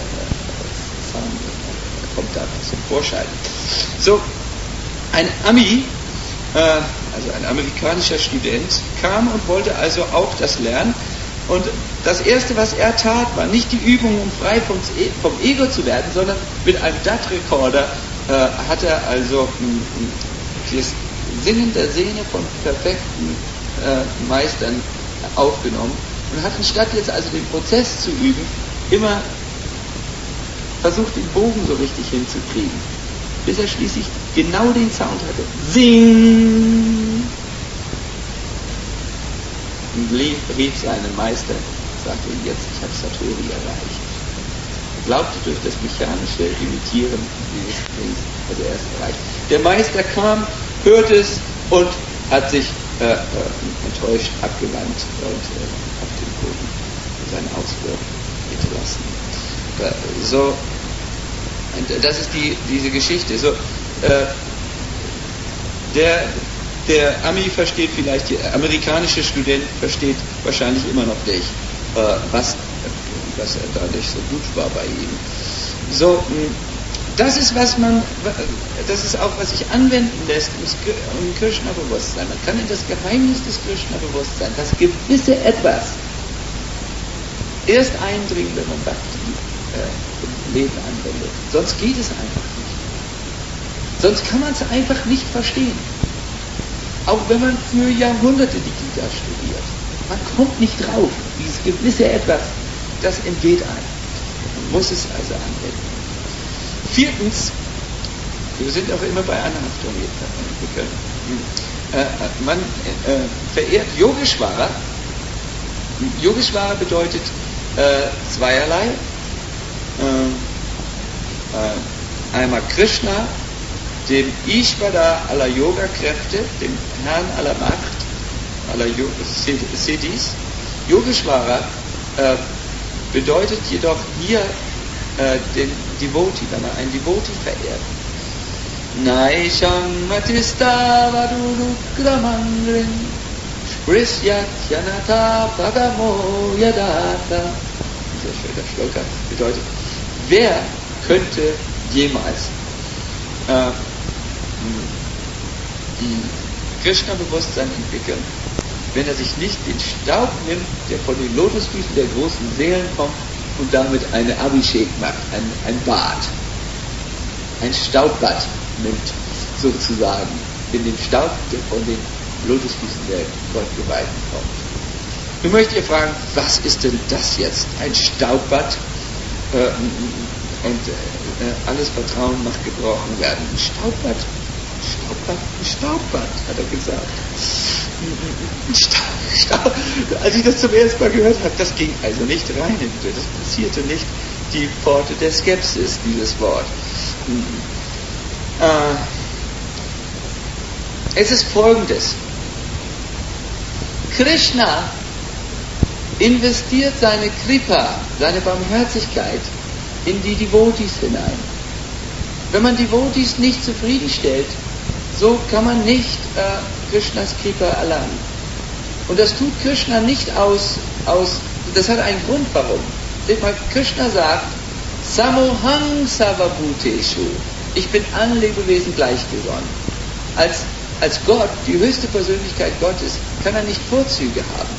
kommt da zum Vorschein. So, ein Ami, also ein amerikanischer Student, kam und wollte also auch das lernen. Und das Erste, was er tat, war nicht die Übung, um frei vom Ego zu werden, sondern mit einem DAT-Rekorder hat er also das Singen der Sehne von perfekten Meistern aufgenommen und hat anstatt jetzt also den Prozess zu üben, immer versucht, den Bogen so richtig hinzukriegen, bis er schließlich genau den Sound hatte. Sing! Und rief seinen Meister, sagte ihm jetzt, ich habe Satori erreicht. Er glaubte durch das mechanische Imitieren dieses Dings, also erst erreicht. Der Meister kam, hörte es und hat sich enttäuscht abgewandt und auf den Boden seinen Auswurf hinterlassen. So, das ist diese Geschichte. So, der Ami versteht vielleicht, der amerikanische Student versteht wahrscheinlich immer noch nicht, was dadurch so gut war bei ihm. So, das ist das ist auch, was sich anwenden lässt im Krishna-Bewusstsein. Man kann in das Geheimnis des Krishna-Bewusstseins, das gewisse Etwas, erst eindringen, wenn man Bhakti im Leben anwendet. Sonst geht es einfach nicht. Sonst kann man es einfach nicht verstehen. Auch wenn man für Jahrhunderte die Gita studiert. Man kommt nicht drauf. Dieses gewisse Etwas, das entgeht einem. Man muss es also anwenden. Viertens, wir sind auch immer bei Anhaftung. Man verehrt Yogeshvara. Yogeshvara bedeutet zweierlei. Einmal Krishna, dem Ishvara aller Yoga-Kräfte, dem Herrn aller Macht, aller Siddhis. Yogeshvara bedeutet jedoch hier den Devotee, wenn man einen Devotee verehrt. Naisham Matistavadukramankrin Sprishyat Yanata Padamo Yadata. Sehr schöner Schloka. Bedeutet, wer könnte jemals Krishna-Bewusstsein entwickeln, wenn er sich nicht den Staub nimmt, der von den Lotusfüßen der großen Seelen kommt und damit eine Abhishek macht, ein Bad, ein Staubbad nimmt, sozusagen, in den Staub, der von den Lotusfüßen der Gottgeweihten kommt. Nun möchtet ihr fragen, was ist denn das jetzt? Ein Staubbad und alles Vertrauen macht gebrochen werden. Ein Staubbad, hat er gesagt. Als ich das zum ersten Mal gehört habe, das ging also nicht rein. Das passierte nicht die Pforte der Skepsis, dieses Wort. Es ist Folgendes. Krishna investiert seine Kripa, seine Barmherzigkeit in die Devotees hinein. Wenn man Devotees nicht zufriedenstellt, so kann man nicht Krishnas Kripa erlangen. Und das tut Krishna nicht aus, das hat einen Grund, warum. Seht mal, Krishna sagt, Samohang Sarvabhuteshu, ich bin allen Lebewesen gleichgesonnen. Als Gott, die höchste Persönlichkeit Gottes, kann er nicht Vorzüge haben.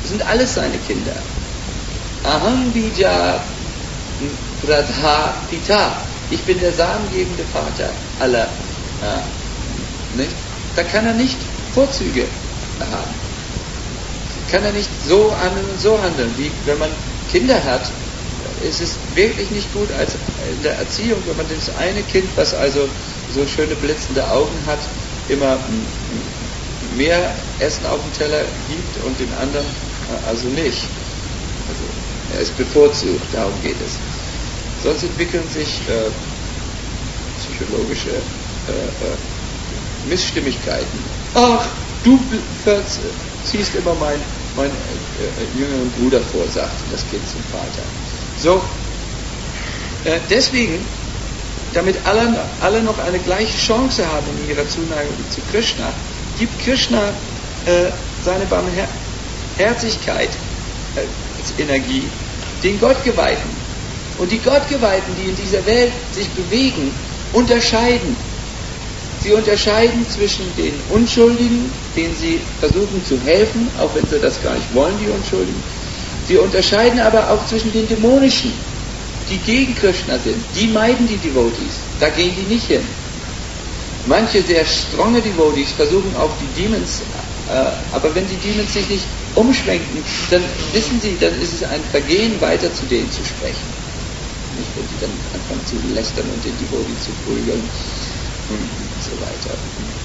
sind alles seine Kinder. Aham bija pradha pita. Ich bin der samengebende Vater aller. Nicht? Da kann er nicht Vorzüge haben. Kann er nicht so handeln und so handeln. Wie wenn man Kinder hat, ist es wirklich nicht gut als in der Erziehung, wenn man das eine Kind, was also so schöne blitzende Augen hat, immer mehr Essen auf dem Teller gibt und den anderen also nicht. Also er ist bevorzugt, darum geht es. Sonst entwickeln sich psychologische Missstimmigkeiten. Ach, du ziehst immer meinen jüngeren Bruder vor, sagte das Kind zum Vater. So, deswegen, damit alle noch eine gleiche Chance haben in ihrer Zuneigung zu Krishna, gibt Krishna seine Barmherzigkeit als Energie den Gottgeweihten. Und die Gottgeweihten, die in dieser Welt sich bewegen, unterscheiden. Sie unterscheiden zwischen den Unschuldigen, denen sie versuchen zu helfen, auch wenn sie das gar nicht wollen, die Unschuldigen. Sie unterscheiden aber auch zwischen den Dämonischen, die gegen Krishna sind. Die meiden die Devotees, da gehen die nicht hin. Manche sehr stronge Devotees versuchen auch die Demons, aber wenn die Demons sich nicht umschwenken, dann wissen sie, dann ist es ein Vergehen, weiter zu denen zu sprechen. Nicht, wenn die dann anfangen zu lästern und den Devotee zu prügeln und so weiter.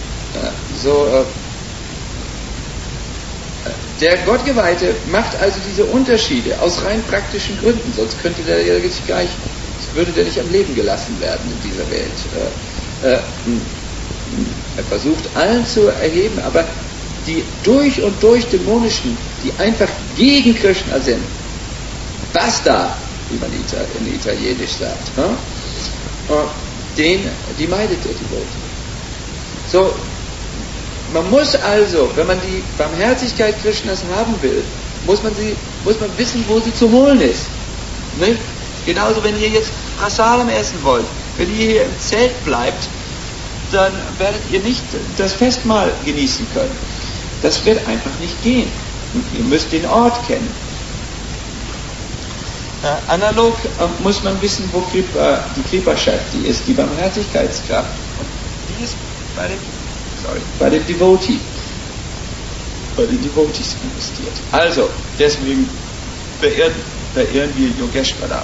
Der Gottgeweihte macht also diese Unterschiede aus rein praktischen Gründen, sonst könnte der ja gar nicht, würde der nicht am Leben gelassen werden in dieser Welt. Er versucht allen zu erheben, aber die durch und durch Dämonischen, die einfach gegen Krishna sind, basta, wie man in Italienisch sagt, die meidet der Devotee. So, man muss also, wenn man die Barmherzigkeit Krishnas haben will, muss man wissen, wo sie zu holen ist. Nicht? Genauso, wenn ihr jetzt Prasadam essen wollt, wenn ihr hier im Zelt bleibt, dann werdet ihr nicht das Festmahl genießen können. Das wird einfach nicht gehen. Ihr müsst den Ort kennen. Analog muss man wissen, wo die Kripa-Shakti ist, die Barmherzigkeitskraft. Und die ist bei den Devotees investiert. Also, deswegen verehren wir Yogeshwara,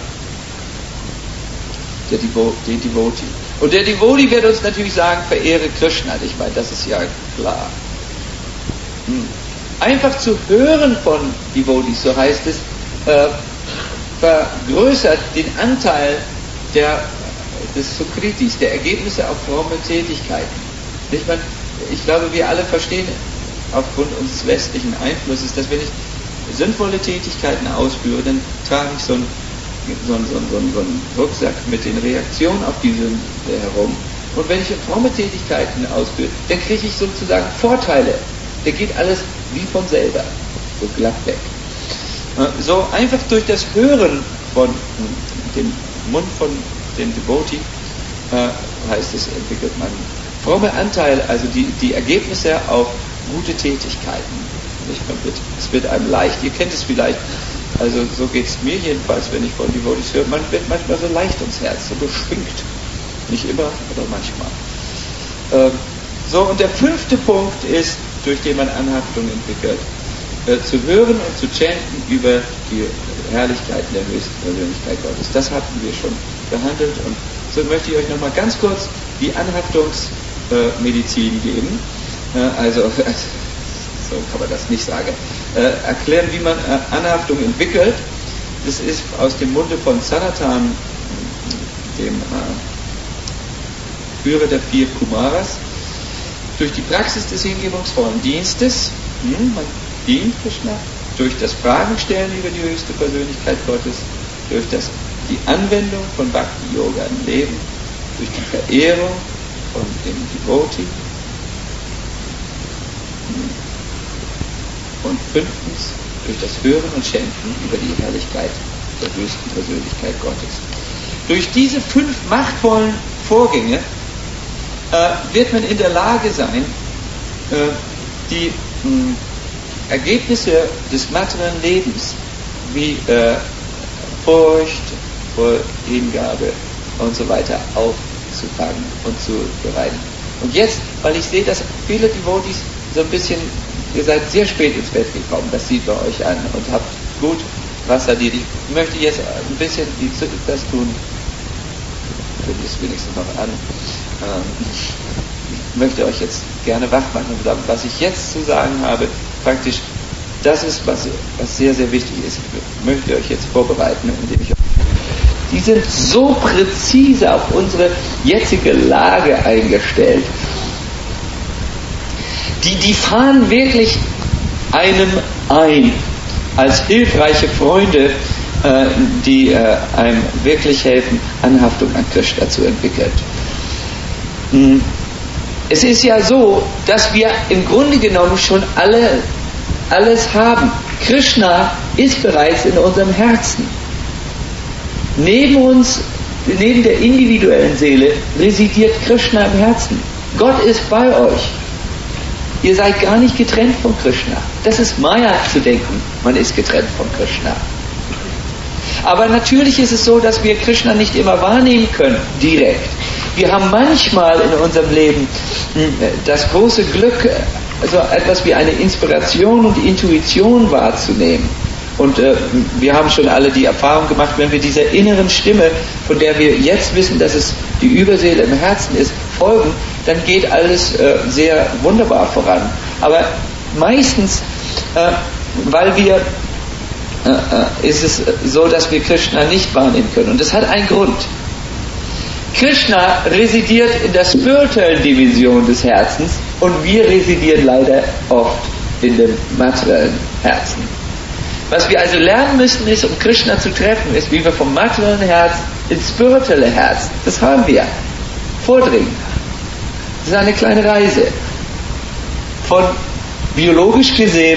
den Devotee. Und der Devotee wird uns natürlich sagen, verehre Krishna. Ich meine, das ist ja klar. Einfach zu hören von Devotees, so heißt es, vergrößert den Anteil des Sukritis, der Ergebnisse auf fromme Tätigkeiten. Ich glaube, wir alle verstehen aufgrund unseres westlichen Einflusses, dass wenn ich sinnvolle Tätigkeiten ausführe, dann trage ich so einen Rucksack mit den Reaktionen auf diese herum. Und wenn ich fromme Tätigkeiten ausführe, dann kriege ich sozusagen Vorteile. Da geht alles wie von selber, so glatt weg. So einfach durch das Hören von dem Mund von den Devotee, heißt es, entwickelt man fromme Anteil, also die Ergebnisse auf gute Tätigkeiten. Es wird einem leicht, ihr kennt es vielleicht, also so geht es mir jedenfalls, wenn ich von Devotees höre, man wird manchmal so leicht ums Herz, so beschwingt. Nicht immer, aber manchmal. Und der 5. Punkt ist, durch den man Anhaftung entwickelt, zu hören und zu chanten über die Herrlichkeiten der höchsten Persönlichkeit Gottes. Das hatten wir schon behandelt und so möchte ich euch nochmal ganz kurz die Anhaftungsmedizin geben. So kann man das nicht sagen. Erklären, wie man Anhaftung entwickelt. Das ist aus dem Munde von Sanatan, dem Führer der 4 Kumaras, durch die Praxis des hingebungsvollen Dienstes, man dient Krishna, durch das Fragenstellen über die höchste Persönlichkeit Gottes, durch die Anwendung von Bhakti Yoga im Leben, durch die Verehrung von dem Devotee und 5. durch das Hören und Schenken über die Herrlichkeit der höchsten Persönlichkeit Gottes. Durch diese 5 machtvollen Vorgänge wird man in der Lage sein, die Ergebnisse des materiellen Lebens wie Furcht vor Hingabe und so weiter aufzufangen und zu bereiten. Und jetzt, weil ich sehe, dass viele Devotees so ein bisschen, ihr seid sehr spät ins Bett gekommen, das sieht bei euch an, und habt gut Wasser, ich möchte jetzt ein bisschen das tun, ich würde es wenigstens noch an, ich möchte euch jetzt gerne wach machen, und was ich jetzt zu sagen habe, praktisch, das ist, was sehr, sehr wichtig ist. Ich möchte euch jetzt vorbereiten, indem ich die sind so präzise auf unsere jetzige Lage eingestellt. Die fahren wirklich einem ein, als hilfreiche Freunde, die einem wirklich helfen, Anhaftung an Krishna zu entwickeln. Es ist ja so, dass wir im Grunde genommen schon alles haben. Krishna ist bereits in unserem Herzen. Neben uns, neben der individuellen Seele, residiert Krishna im Herzen. Gott ist bei euch. Ihr seid gar nicht getrennt von Krishna. Das ist Maya zu denken, man ist getrennt von Krishna. Aber natürlich ist es so, dass wir Krishna nicht immer wahrnehmen können, direkt. Wir haben manchmal in unserem Leben das große Glück, also etwas wie eine Inspiration und Intuition wahrzunehmen. Und wir haben schon alle die Erfahrung gemacht, wenn wir dieser inneren Stimme, von der wir jetzt wissen, dass es die Überseele im Herzen ist, folgen, dann geht alles sehr wunderbar voran. Aber meistens, ist es so, dass wir Krishna nicht wahrnehmen können. Und das hat einen Grund. Krishna residiert in der spirituellen Division des Herzens und wir residieren leider oft in dem materiellen Herzen. Was wir also lernen müssen, ist, um Krishna zu treffen, ist, wie wir vom materiellen Herz ins spirituelle Herz, das haben wir, vordringen. Das ist eine kleine Reise. Von biologisch gesehen,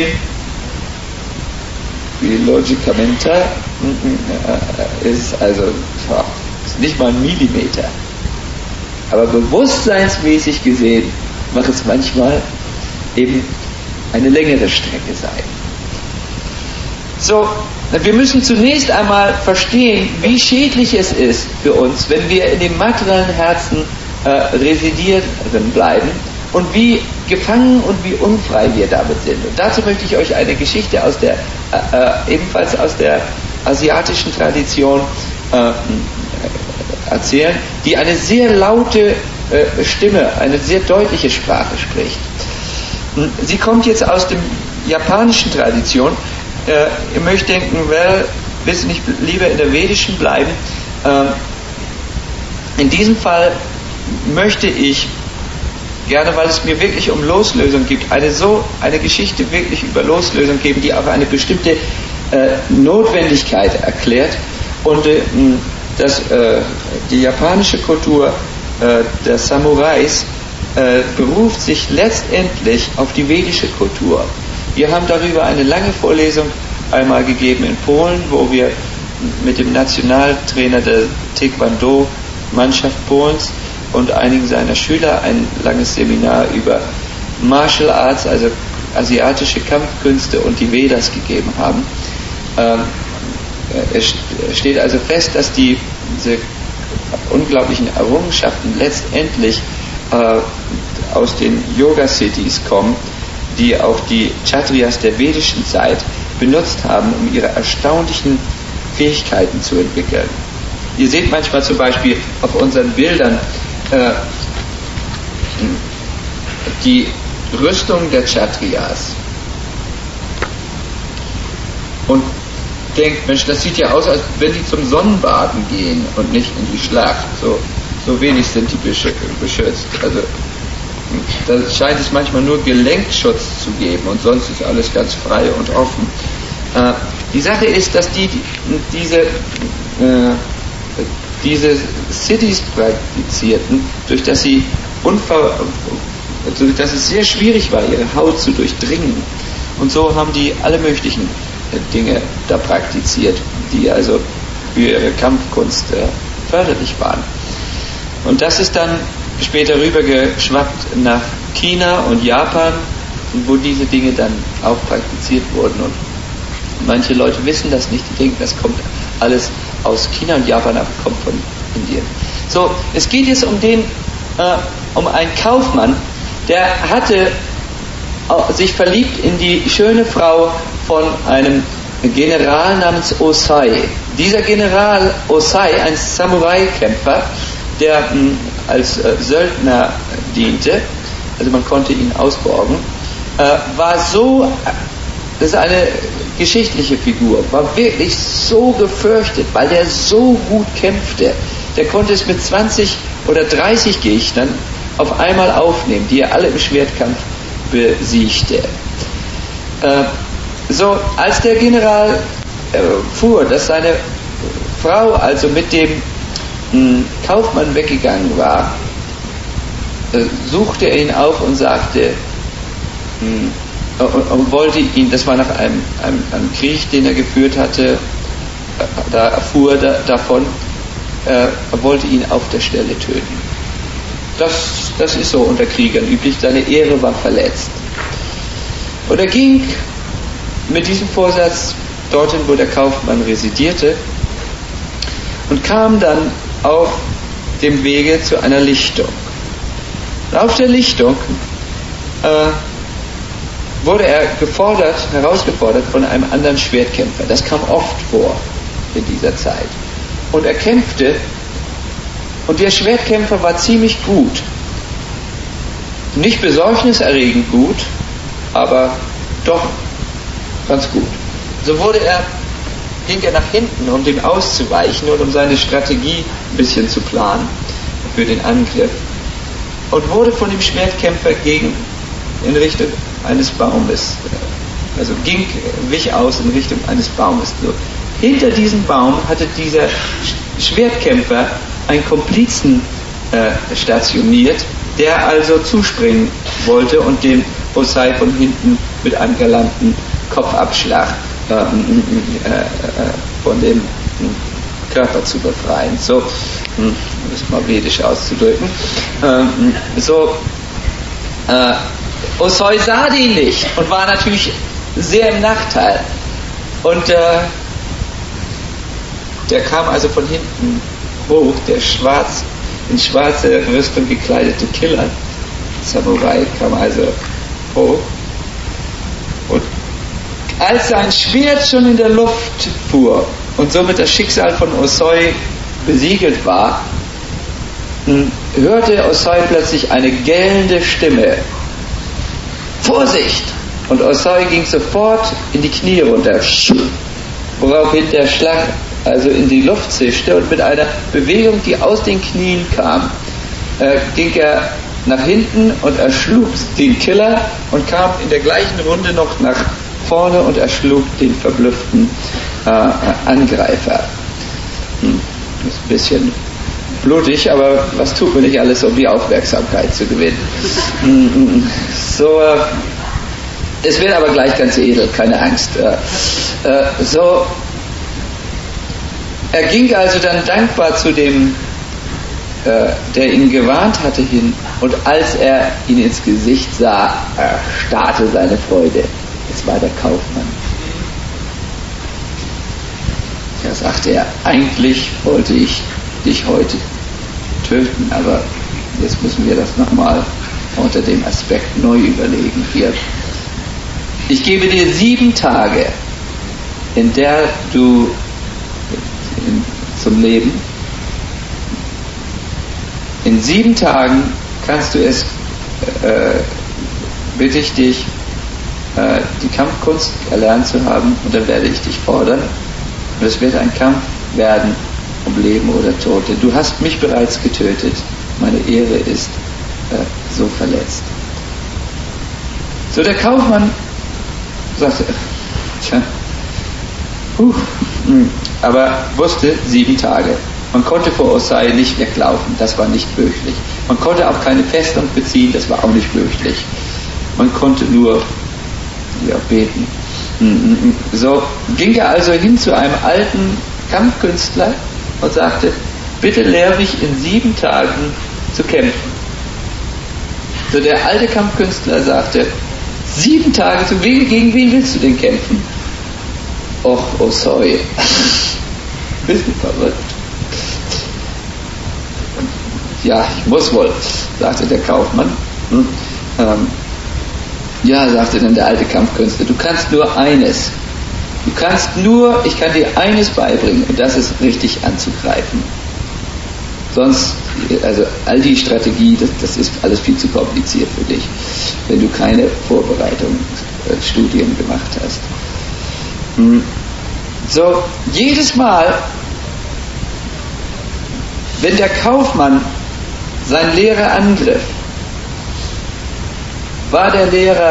biologicamente, ist also ist nicht mal ein Millimeter. Aber bewusstseinsmäßig gesehen mag es manchmal eben eine längere Strecke sein. So, wir müssen zunächst einmal verstehen, wie schädlich es ist für uns, wenn wir in dem materiellen Herzen residieren bleiben und wie gefangen und wie unfrei wir damit sind. Und dazu möchte ich euch eine Geschichte ebenfalls aus der asiatischen Tradition erzählen, die eine sehr laute Stimme, eine sehr deutliche Sprache spricht. Sie kommt jetzt aus der japanischen Tradition. Ihr möchtet denken, willst du nicht lieber in der vedischen bleiben? In diesem Fall möchte ich gerne, weil es mir wirklich um Loslösung geht, eine Geschichte wirklich über Loslösung geben, die auch eine bestimmte Notwendigkeit erklärt. Und die japanische Kultur der Samurais beruft sich letztendlich auf die vedische Kultur. Wir haben darüber eine lange Vorlesung einmal gegeben in Polen, wo wir mit dem Nationaltrainer der Taekwondo-Mannschaft Polens und einigen seiner Schüler ein langes Seminar über Martial Arts, also asiatische Kampfkünste und die Vedas gegeben haben. Es steht also fest, dass diese unglaublichen Errungenschaften letztendlich aus den Yoga-Cities kommen, die auch die Kshatriyas der vedischen Zeit benutzt haben, um ihre erstaunlichen Fähigkeiten zu entwickeln. Ihr seht manchmal zum Beispiel auf unseren Bildern die Rüstung der Kshatriyas und denkt, Mensch, das sieht ja aus, als wenn die zum Sonnenbaden gehen und nicht in die Schlacht. So wenig sind die beschützt. Also da scheint es manchmal nur Gelenkschutz zu geben und sonst ist alles ganz frei und offen. Die Sache ist, dass diese Cities praktizierten, durch dass es sehr schwierig war, ihre Haut zu durchdringen. Und so haben die alle möglichen Dinge da praktiziert, die also für ihre Kampfkunst förderlich waren. Und das ist dann später rübergeschwappt nach China und Japan, wo diese Dinge dann auch praktiziert wurden. Und manche Leute wissen das nicht, die denken, das kommt alles aus China und Japan, aber kommt von Indien. So, es geht jetzt um einen Kaufmann, der hatte sich verliebt in die schöne Frau von einem General namens Osai. Dieser General Osai, ein Samurai-Kämpfer, der als Söldner diente, also man konnte ihn ausborgen, war so, das ist eine geschichtliche Figur, war wirklich so gefürchtet, weil der so gut kämpfte. Der konnte es mit 20 oder 30 Gegnern auf einmal aufnehmen, die er alle im Schwertkampf besiegte. So, als der General fuhr, dass seine Frau also mit dem Kaufmann weggegangen war, suchte er ihn auf und sagte, und wollte ihn, das war nach einem Krieg, den er geführt hatte, da erfuhr er davon, er wollte ihn auf der Stelle töten. Das ist so unter Kriegern üblich, seine Ehre war verletzt. Und er ging mit diesem Vorsatz dorthin, wo der Kaufmann residierte, und kam dann auf dem Wege zu einer Lichtung. Und auf der Lichtung wurde er herausgefordert von einem anderen Schwertkämpfer. Das kam oft vor in dieser Zeit. Und er kämpfte, und der Schwertkämpfer war ziemlich gut. Nicht besorgniserregend gut, aber doch ganz gut. So ging er nach hinten, um dem auszuweichen und um seine Strategie ein bisschen zu planen für den Angriff, und wurde von dem Schwertkämpfer in Richtung eines Baumes, also wich aus in Richtung eines Baumes. So. Hinter diesem Baum hatte dieser Schwertkämpfer einen Komplizen stationiert, der also zuspringen wollte und den Osai von hinten mit einem galanten Kopfabschlag von dem Körper zu befreien. So, um es mal vedisch auszudrücken. Osai sah den nicht und war natürlich sehr im Nachteil. Und der kam also von hinten hoch, der in schwarze Rüstung gekleidete Killer, Samurai, kam also hoch. Und als sein Schwert schon in der Luft fuhr und somit das Schicksal von Osai besiegelt war, hörte Osai plötzlich eine gellende Stimme: Vorsicht! Und Osai ging sofort in die Knie runter, woraufhin der Schlag also in die Luft zischte, und mit einer Bewegung, die aus den Knien kam, ging er nach hinten und erschlug den Killer und kam in der gleichen Runde noch nach vorne und erschlug den verblüfften Angreifer. Das ist ein bisschen blutig, aber was tut man nicht alles, um die Aufmerksamkeit zu gewinnen? So, es wird aber gleich ganz edel, keine Angst. Er ging also dann dankbar zu dem, der ihn gewarnt hatte, hin, und als er ihn ins Gesicht sah, erstarrte seine Freude. Es war der Kaufmann. Da sagte er: Eigentlich wollte ich dich heute töten, aber jetzt müssen wir das nochmal unter dem Aspekt neu überlegen. Hier. Ich gebe dir 7 Tage, in der du zum Leben. In 7 Tagen kannst du es, bitte ich dich, die Kampfkunst erlernt zu haben, und dann werde ich dich fordern. Und es wird ein Kampf werden um Leben oder Tod. Denn du hast mich bereits getötet. Meine Ehre ist so verletzt. So, der Kaufmann sagte: Tja, aber wusste 7 Tage. Man konnte vor Osai nicht weglaufen, das war nicht möglich. Man konnte auch keine Festung beziehen, das war auch nicht möglich. Man konnte nur beten. So ging er also hin zu einem alten Kampfkünstler und sagte: Bitte lehre mich in 7 Tagen zu kämpfen. So, der alte Kampfkünstler sagte: 7 Tage, gegen wen willst du denn kämpfen? Och, Osoi. Bist du verrückt? Ja, ich muss wohl, sagte der Kaufmann. Ja, sagte dann der alte Kampfkünstler, du kannst nur eines. Ich kann dir eines beibringen, und das ist richtig anzugreifen. Sonst, also all die Strategie, das ist alles viel zu kompliziert für dich, wenn du keine Vorbereitungsstudien gemacht hast. So, jedes Mal, wenn der Kaufmann seinen Lehrer angriff, hat der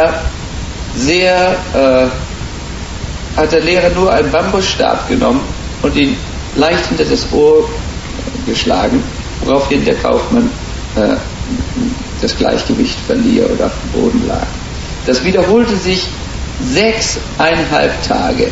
Lehrer nur einen Bambusstab genommen und ihn leicht hinter das Ohr geschlagen, woraufhin der Kaufmann das Gleichgewicht verlieh oder auf dem Boden lag. Das wiederholte sich 6,5 Tage.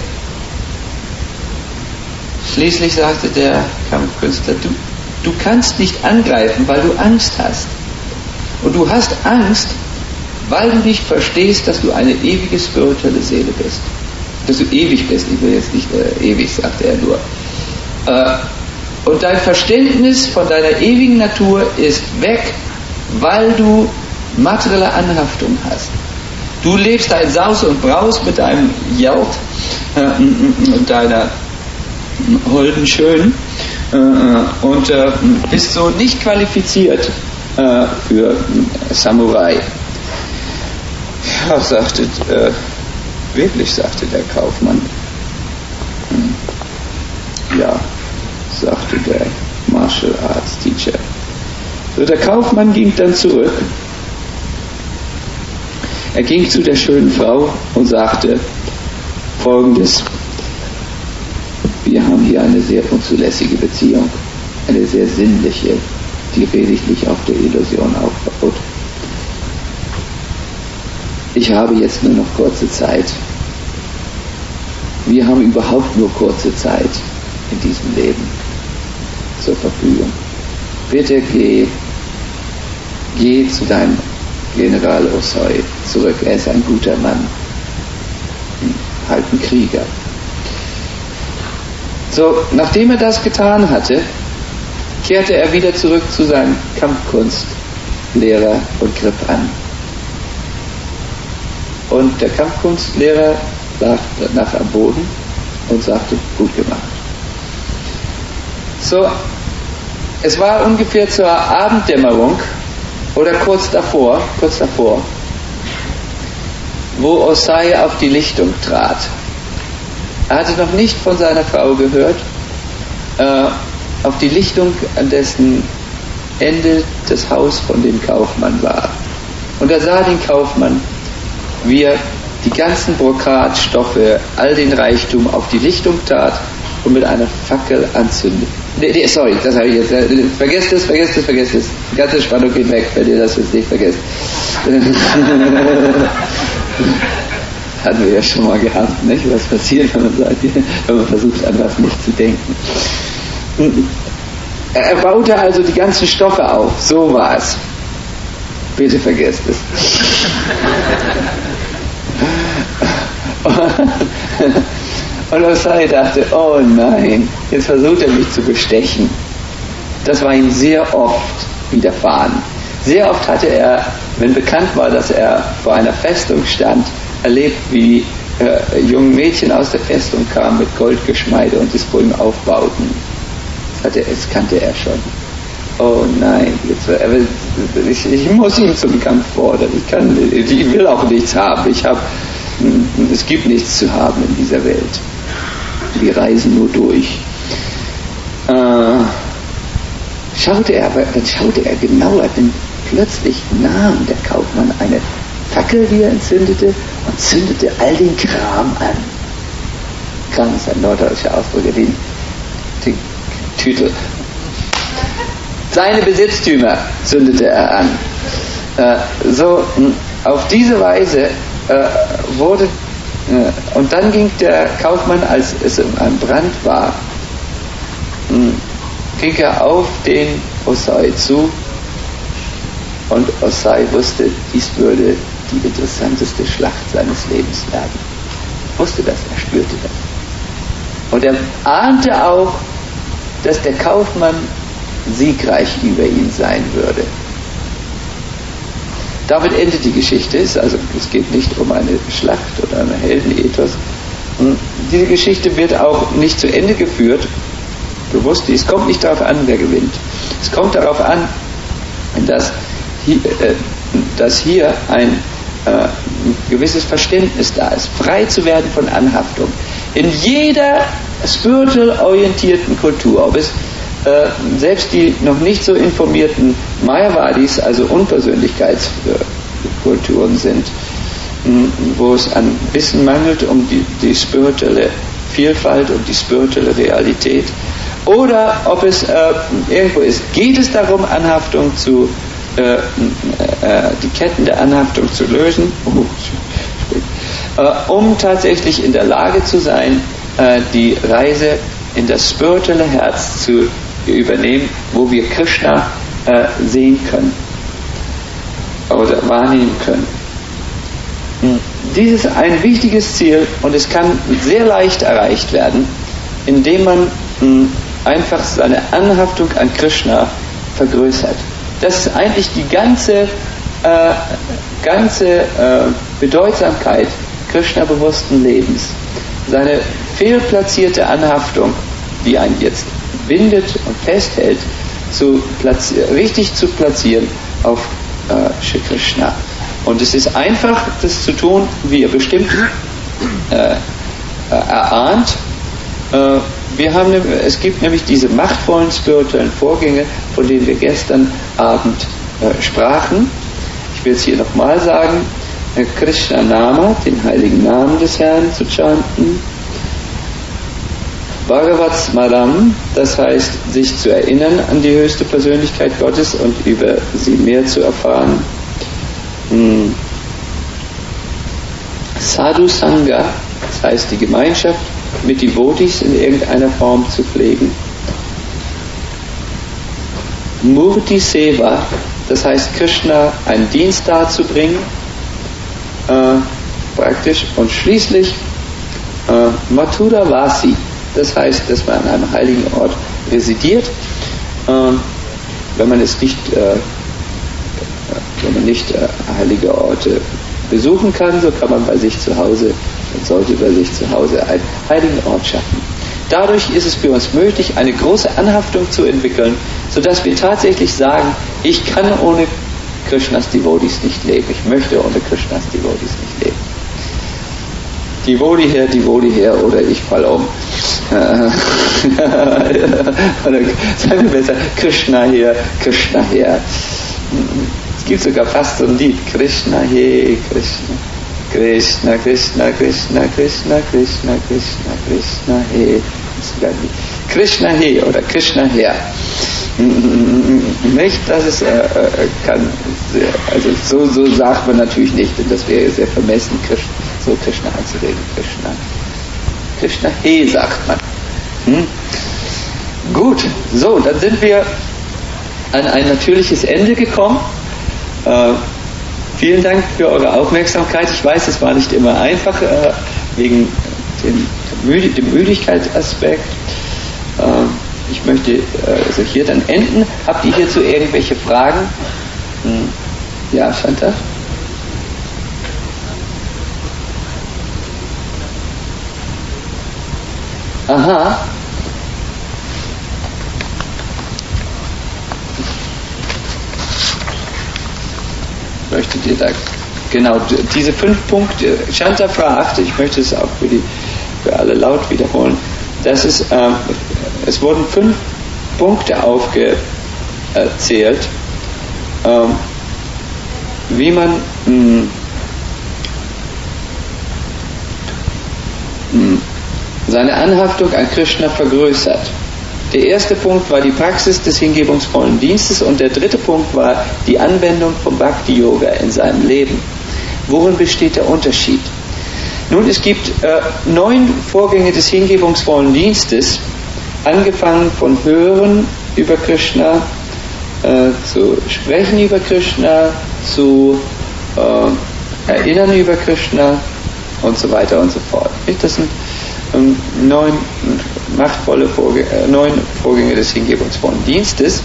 Schließlich sagte der Kampfkünstler, du kannst nicht angreifen, weil du Angst hast. Und du hast Angst, weil du nicht verstehst, dass du eine ewige spirituelle Seele bist. Dass du ewig bist. Ich will jetzt nicht ewig, sagte er nur. Und dein Verständnis von deiner ewigen Natur ist weg, weil du materielle Anhaftung hast. Du lebst da in Saus und Braus mit deinem Geld und deiner holden Schönen und bist so nicht qualifiziert für Samurai. Ja, sagte der Kaufmann. Ja, sagte der Martial Arts Teacher. So, der Kaufmann ging dann zurück. Er ging zu der schönen Frau und sagte Folgendes: Wir haben hier eine sehr unzulässige Beziehung, eine sehr sinnliche, die lediglich auf der Illusion aufbaut. Ich habe jetzt nur noch kurze Zeit. Wir haben überhaupt nur kurze Zeit in diesem Leben zur Verfügung. Bitte geh zu deinem General Osoi zurück. Er ist ein guter Mann. Halt ein Krieger. So, nachdem er das getan hatte, kehrte er wieder zurück zu seinem Kampfkunstlehrer und griff an. Und der Kampfkunstlehrer lag danach am Boden und sagte, gut gemacht. So, es war ungefähr zur Abenddämmerung oder kurz davor, wo Osei auf die Lichtung trat. Er hatte noch nicht von seiner Frau gehört, auf die Lichtung, an dessen Ende das Haus von dem Kaufmann war. Und er sah den Kaufmann, wie er die ganzen Brokatstoffe, all den Reichtum auf die Lichtung tat und mit einer Fackel anzündet. Sorry, das habe ich jetzt. Vergesst es. Die ganze Spannung geht weg, wenn ihr das jetzt nicht vergesst. Hatten wir ja schon mal gehabt, nicht? Was passiert, wenn man versucht, an was nicht zu denken. Er baute also die ganzen Stoffe auf. So war es. Bitte vergesst es. Und Osei dachte, oh nein, jetzt versucht er mich zu bestechen. Das war ihm sehr oft widerfahren. Sehr oft hatte er, wenn bekannt war, dass er vor einer Festung stand, erlebt, wie junge Mädchen aus der Festung kamen mit Goldgeschmeide und es vor ihm aufbauten. Das kannte er schon. Oh nein, ich muss ihn zum Kampf fordern. Ich will auch nichts haben. Es gibt nichts zu haben in dieser Welt. Wir reisen nur durch. Dann schaute er genauer, denn plötzlich nahm der Kaufmann eine Fackel, die er entzündete, und zündete all den Kram an. Kram ist ein norddeutscher Ausdruck, den Tütel. Seine Besitztümer zündete er an. Auf diese Weise und dann ging der Kaufmann, als es ein Brand war, ging er auf den Osei zu, und Osei wusste, dies würde die interessanteste Schlacht seines Lebens werden. Er wusste das, er spürte das. Und er ahnte auch, dass der Kaufmann siegreich über ihn sein würde. Damit endet die Geschichte. Also es geht nicht um eine Schlacht oder einen Heldenethos. Und diese Geschichte wird auch nicht zu Ende geführt. Bewusst, es kommt nicht darauf an, wer gewinnt. Es kommt darauf an, dass hier ein gewisses Verständnis da ist, frei zu werden von Anhaftung. In jeder spiritual orientierten Kultur, ob es selbst die noch nicht so informierten Mayavadis, also Unpersönlichkeitskulturen sind, wo es an Wissen mangelt um die spirituelle Vielfalt und die spirituelle Realität, oder ob es irgendwo ist, geht es darum, Anhaftung die Ketten der Anhaftung zu lösen, um tatsächlich in der Lage zu sein, die Reise in das spirituelle Herz zu übernehmen, wo wir Krishna sehen können oder wahrnehmen können. Dies ist ein wichtiges Ziel und es kann sehr leicht erreicht werden, indem man einfach seine Anhaftung an Krishna vergrößert. Das ist eigentlich die ganze Bedeutsamkeit Krishna-bewussten Lebens. Seine fehlplatzierte Anhaftung, die einen jetzt bindet und festhält, richtig zu platzieren auf Shri Krishna. Und es ist einfach, das zu tun, wie er bestimmt erahnt. Es gibt nämlich diese machtvollen spirituellen Vorgänge, von denen wir gestern Abend sprachen. Ich will es hier nochmal sagen: Krishna Nama, den heiligen Namen des Herrn zu chanten. Bhagavat Smaram, das heißt, sich zu erinnern an die höchste Persönlichkeit Gottes und über sie mehr zu erfahren. Sadhu Sangha, das heißt, die Gemeinschaft mit Devotis in irgendeiner Form zu pflegen. Murti Seva, das heißt, Krishna einen Dienst darzubringen, praktisch. Und schließlich Mathura Vasi, das heißt, dass man an einem heiligen Ort residiert. Wenn man nicht heilige Orte besuchen kann, so kann man bei sich zu Hause und sollte bei sich zu Hause einen heiligen Ort schaffen. Dadurch ist es für uns möglich, eine große Anhaftung zu entwickeln, sodass wir tatsächlich sagen, ich kann ohne Krishnas Devotis nicht leben, ich möchte ohne Krishnas Devotis nicht leben. Devoti her, oder ich fall um. Oder sagen wir besser, Krishna her. Es gibt sogar fast so ein Lied, Krishna he, Krishna. Krishna, Krishna, Krishna, Krishna, Krishna, Krishna, Krishna he. Krishna he oder Krishna her. Nicht, dass es kann, also so sagt man natürlich nicht, denn das wäre sehr vermessen, Krishna anzureden. Krishna he sagt man. Gut, so, dann sind wir an ein natürliches Ende gekommen. Vielen Dank für eure Aufmerksamkeit. Ich weiß, es war nicht immer einfach, wegen dem Müdigkeitsaspekt. Ich möchte also hier dann enden. Habt ihr hierzu irgendwelche Fragen? Ja, Shanta? Aha. Möchtet ihr da genau diese 5 Punkte, Shanta fragt, ich möchte es auch für alle laut wiederholen, dass es wurden 5 Punkte aufgezählt, wie man seine Anhaftung an Krishna vergrößert. Der erste Punkt war die Praxis des hingebungsvollen Dienstes und der dritte Punkt war die Anwendung von Bhakti-Yoga in seinem Leben. Worin besteht der Unterschied? Nun, es gibt 9 Vorgänge des hingebungsvollen Dienstes, angefangen von Hören über Krishna, zu Sprechen über Krishna, zu erinnern über Krishna und so weiter und so fort. Das sind 9 Vorgänge des hingebungsvollen Dienstes.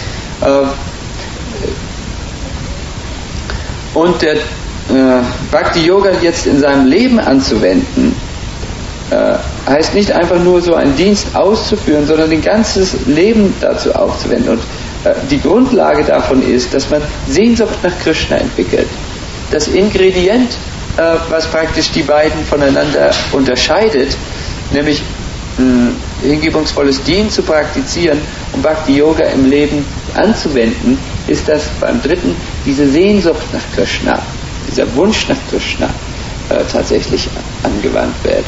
Und der Bhakti-Yoga jetzt in seinem Leben anzuwenden, heißt nicht einfach nur so einen Dienst auszuführen, sondern ein ganzes Leben dazu aufzuwenden. Und die Grundlage davon ist, dass man Sehnsucht nach Krishna entwickelt. Das Ingredient, was praktisch die beiden voneinander unterscheidet, nämlich hingebungsvolles Dienen zu praktizieren und Bhakti-Yoga im Leben anzuwenden, ist, dass beim dritten diese Sehnsucht nach Krishna, dieser Wunsch nach Krishna tatsächlich angewandt wird.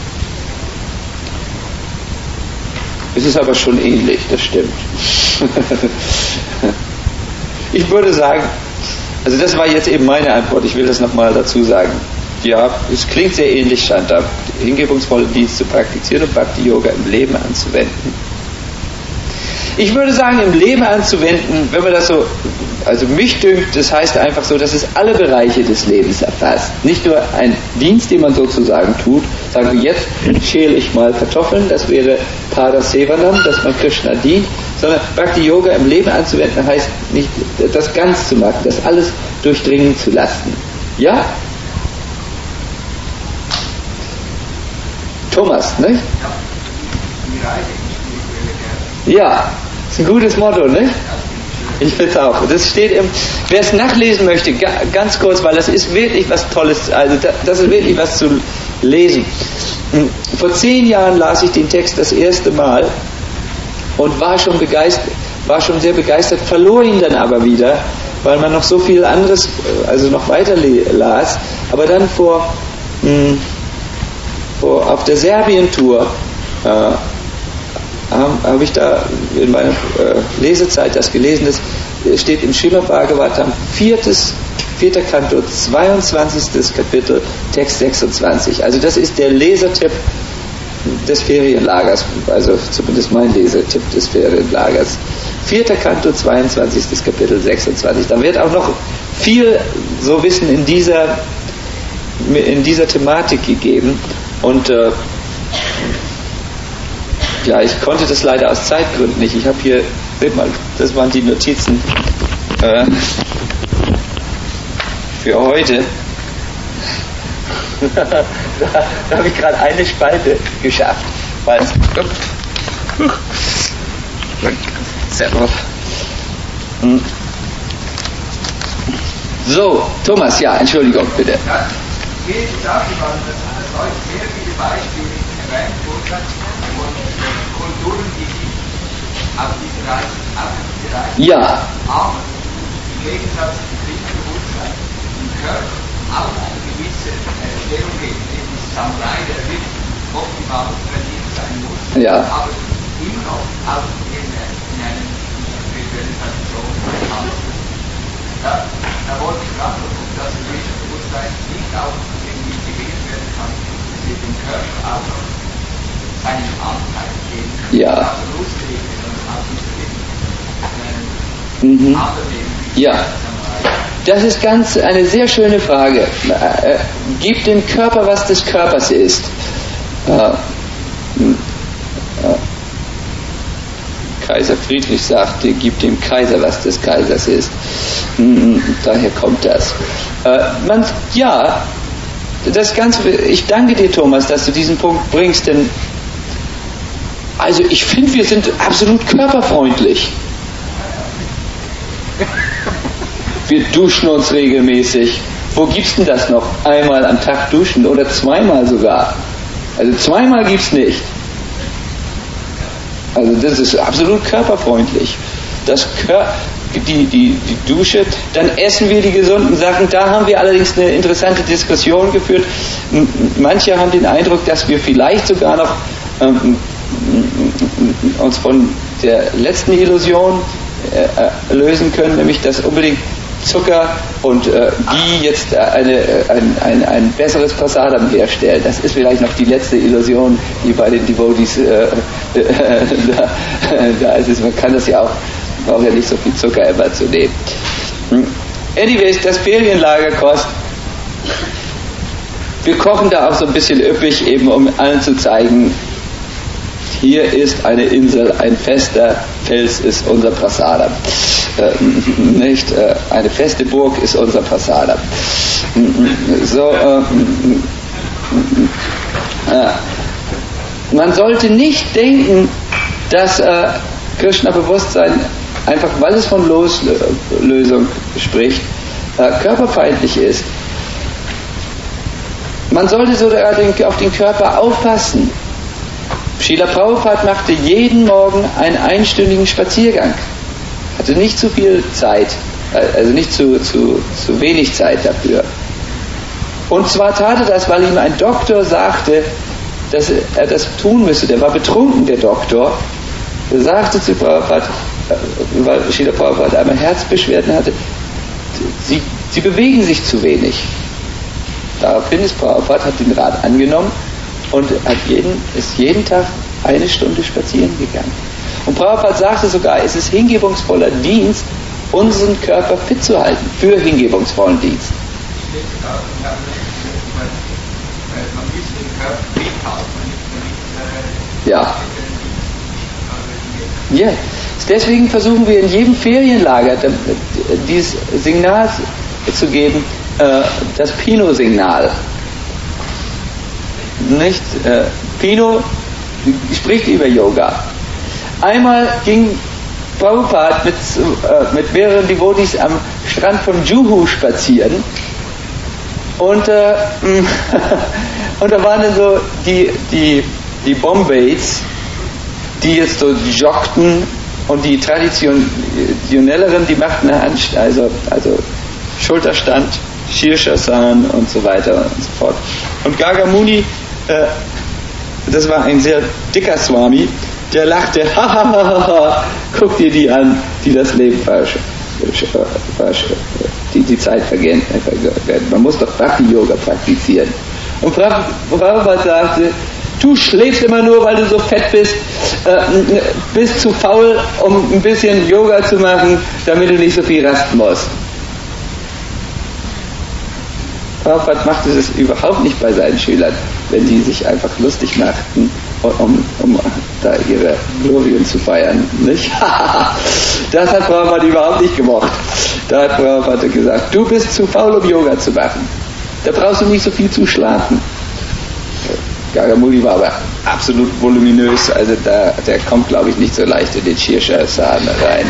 Es ist aber schon ähnlich, das stimmt. Ich würde sagen, also das war jetzt eben meine Antwort, ich will das nochmal dazu sagen. Ja, es klingt sehr ähnlich, scheint da hingebungsvollen Dienst zu praktizieren und Bhakti-Yoga im Leben anzuwenden. Ich würde sagen, im Leben anzuwenden, wenn man das so, also mich dünkt, das heißt einfach so, dass es alle Bereiche des Lebens erfasst. Nicht nur ein Dienst, den man sozusagen tut, sagen wir jetzt schäle ich mal Kartoffeln, das wäre Pada-Sevanam, dass man Krishna dient, sondern Bhakti-Yoga im Leben anzuwenden heißt nicht das ganz zu machen, das alles durchdringen zu lassen. Ja? Thomas, ne? Ja, ist ein gutes Motto, ne? Ich finde es auch. Das steht wer es nachlesen möchte, ganz kurz, weil das ist wirklich was Tolles, also das ist wirklich was zu lesen. Vor 10 Jahren las ich den Text das erste Mal und war schon sehr begeistert, verlor ihn dann aber wieder, weil man noch so viel anderes, also noch weiter las, aber dann auf der Serbien-Tour habe ich da in meiner Lesezeit das gelesen, das steht im Srimad Bhagavatam, 4. Kanto, 22. Kapitel, Text 26. Also das ist der Lesertipp des Ferienlagers, also zumindest mein Lesetipp des Ferienlagers. 4. Kanto, 22. Kapitel, 26. Da wird auch noch viel so Wissen in dieser Thematik gegeben und ja, ich konnte das leider aus Zeitgründen nicht. Ich habe hier, seht mal, das waren die Notizen für heute. Da habe ich gerade eine Spalte geschafft. So, Thomas, ja, Entschuldigung, bitte. Ja, geht darüber, dass heute sehr viele Beispiele erwähnt wurden von Kulturen, die sich auf diese Reise ja. aber im Gegensatz zum Kriegsbewusstsein im Körper auch eine gewisse Stellung geben. Eben Samurai, der wird optimal trainiert sein muss, ja. aber immer noch auch in einer spirituellen Tradition handelt. Da wollte ich fragen, ob das Kriegsbewusstsein nicht auch irgendwie gewählt werden kann, mit dem Körper auch noch seinen Anteil geben kann. Ja. Also lustig, sondern auch nicht Ja, das ist eine sehr schöne Frage. Gib dem Körper, was des Körpers ist. Kaiser Friedrich sagte, gib dem Kaiser, was des Kaisers ist. Daher kommt das. Ja, das Ganze, ich danke dir, Thomas, dass du diesen Punkt bringst, denn also ich finde, wir sind absolut körperfreundlich. Wir duschen uns regelmäßig. Wo gibt's denn das noch? Einmal am Tag duschen oder zweimal sogar. Also zweimal gibt's nicht. Also das ist absolut körperfreundlich. Die Dusche, dann essen wir die gesunden Sachen. Da haben wir allerdings eine interessante Diskussion geführt. Manche haben den Eindruck, dass wir vielleicht sogar noch uns von der letzten Illusion lösen können, nämlich dass unbedingt Zucker und Ghee jetzt ein besseres Prasadam herstellen. Das ist vielleicht noch die letzte Illusion, die bei den Devotees da ist. Man kann das ja auch, braucht ja nicht so viel Zucker immer zu nehmen. Anyways, das Ferienlager kostet wir kochen da auch so ein bisschen üppig, eben um allen zu zeigen, hier ist eine Insel, ein fester Fels ist unser Prasada. Nicht eine feste Burg ist unser Prasada. Man sollte nicht denken, dass Krishna-Bewusstsein, einfach weil es von Loslösung spricht, körperfeindlich ist. Man sollte sogar auf den Körper aufpassen. Srila Prabhupada machte jeden Morgen einen einstündigen Spaziergang. Hatte nicht zu viel Zeit, also nicht zu wenig Zeit dafür. Und zwar tat er das, weil ihm ein Doktor sagte, dass er das tun müsse. Der war betrunken, der Doktor. Er sagte zu Prabhupada, weil Srila Prabhupada einmal Herzbeschwerden hatte, sie bewegen sich zu wenig. Daraufhin ist Prabhupada, hat den Rat angenommen und ist jeden Tag eine Stunde spazieren gegangen. Und Prabhupada sagte sogar, es ist hingebungsvoller Dienst, unseren Körper fit zu halten für hingebungsvollen Dienst. Ja. Ja. Deswegen versuchen wir in jedem Ferienlager dieses Signal zu geben, das Pino-Signal. Nicht? Pino spricht über Yoga. Einmal ging Prabhupada mit mehreren Devotees am Strand von Juhu spazieren und da waren dann so die Bombays, die jetzt so joggten, und die traditionelleren, die machten also Schulterstand, Shirshasana und so weiter und so fort. Und Gagamuni, das war ein sehr dicker Swami, der lachte, ha, guck dir die an, die das Leben die Zeit vergehen. Man muss doch Bhakti-Yoga praktizieren. Und Prabhupada sagte, du schläfst immer nur, weil du so fett bist, bist zu faul, um ein bisschen Yoga zu machen, damit du nicht so viel rasten musst. Prabhupada machte das überhaupt nicht bei seinen Schülern, wenn die sich einfach lustig machten, um da ihre Glorien zu feiern. Nicht? Das hat Prabhupada überhaupt nicht gemocht. Da hat Prabhupada gesagt, du bist zu faul, um Yoga zu machen. Da brauchst du nicht so viel zu schlafen. Gagamuni war aber absolut voluminös, also der kommt, glaube ich, nicht so leicht in den Shirshasana rein.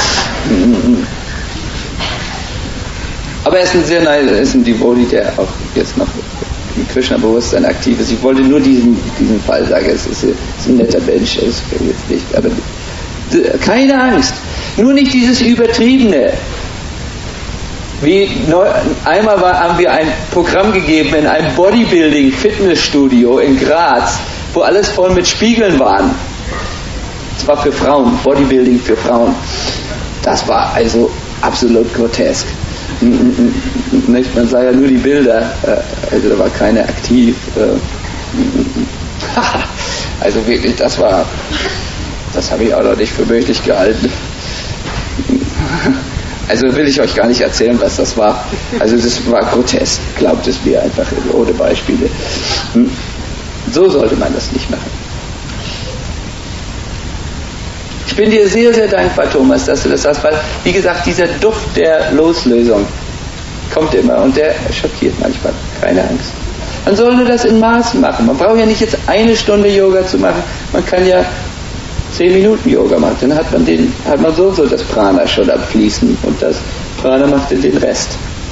Aber er ist ein Devotee, der auch jetzt noch im Krishna-Bewusstsein aktiv ist. Ich wollte nur diesen Fall sagen, es ist ein netter Mensch, das jetzt nicht, aber keine Angst, nur nicht dieses Übertriebene. Einmal haben wir ein Programm gegeben in einem Bodybuilding-Fitnessstudio in Graz, wo alles voll mit Spiegeln waren. Das war für Frauen, Bodybuilding für Frauen. Das war also absolut grotesk. Man sah ja nur die Bilder, also da war keiner aktiv. Also wirklich, das habe ich auch noch nicht für möglich gehalten. Also will ich euch gar nicht erzählen, was das war. Also das war grotesk, glaubt es mir einfach ohne Beispiele. So sollte man das nicht machen. Ich bin dir sehr, sehr dankbar, Thomas, dass du das sagst, weil, wie gesagt, dieser Duft der Loslösung kommt immer und der schockiert manchmal. Keine Angst. Man soll nur das in Maßen machen. Man braucht ja nicht jetzt eine Stunde Yoga zu machen. Man kann ja 10 Minuten Yoga machen, dann hat man so das Prana schon am Fließen und das Prana macht dann den Rest.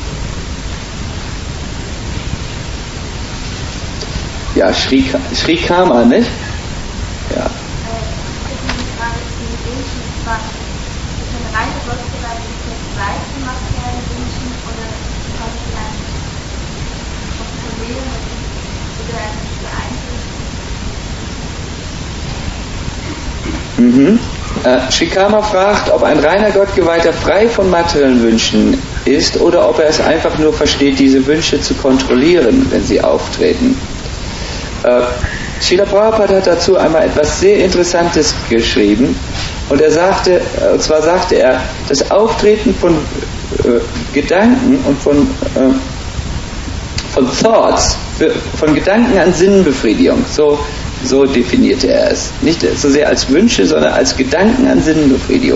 Ja, Sri Kama, nicht? Ja. Sri Kama fragt, ob ein reiner Gottgeweihter frei von materiellen Wünschen ist oder ob er es einfach nur versteht, diese Wünsche zu kontrollieren, wenn sie auftreten. Srila Prabhupada hat dazu einmal etwas sehr Interessantes geschrieben und zwar sagte er, das Auftreten von Gedanken und von Thoughts, von Gedanken an Sinnenbefriedigung, so definierte er es. Nicht so sehr als Wünsche, sondern als Gedanken an Sinnenbefriedigung.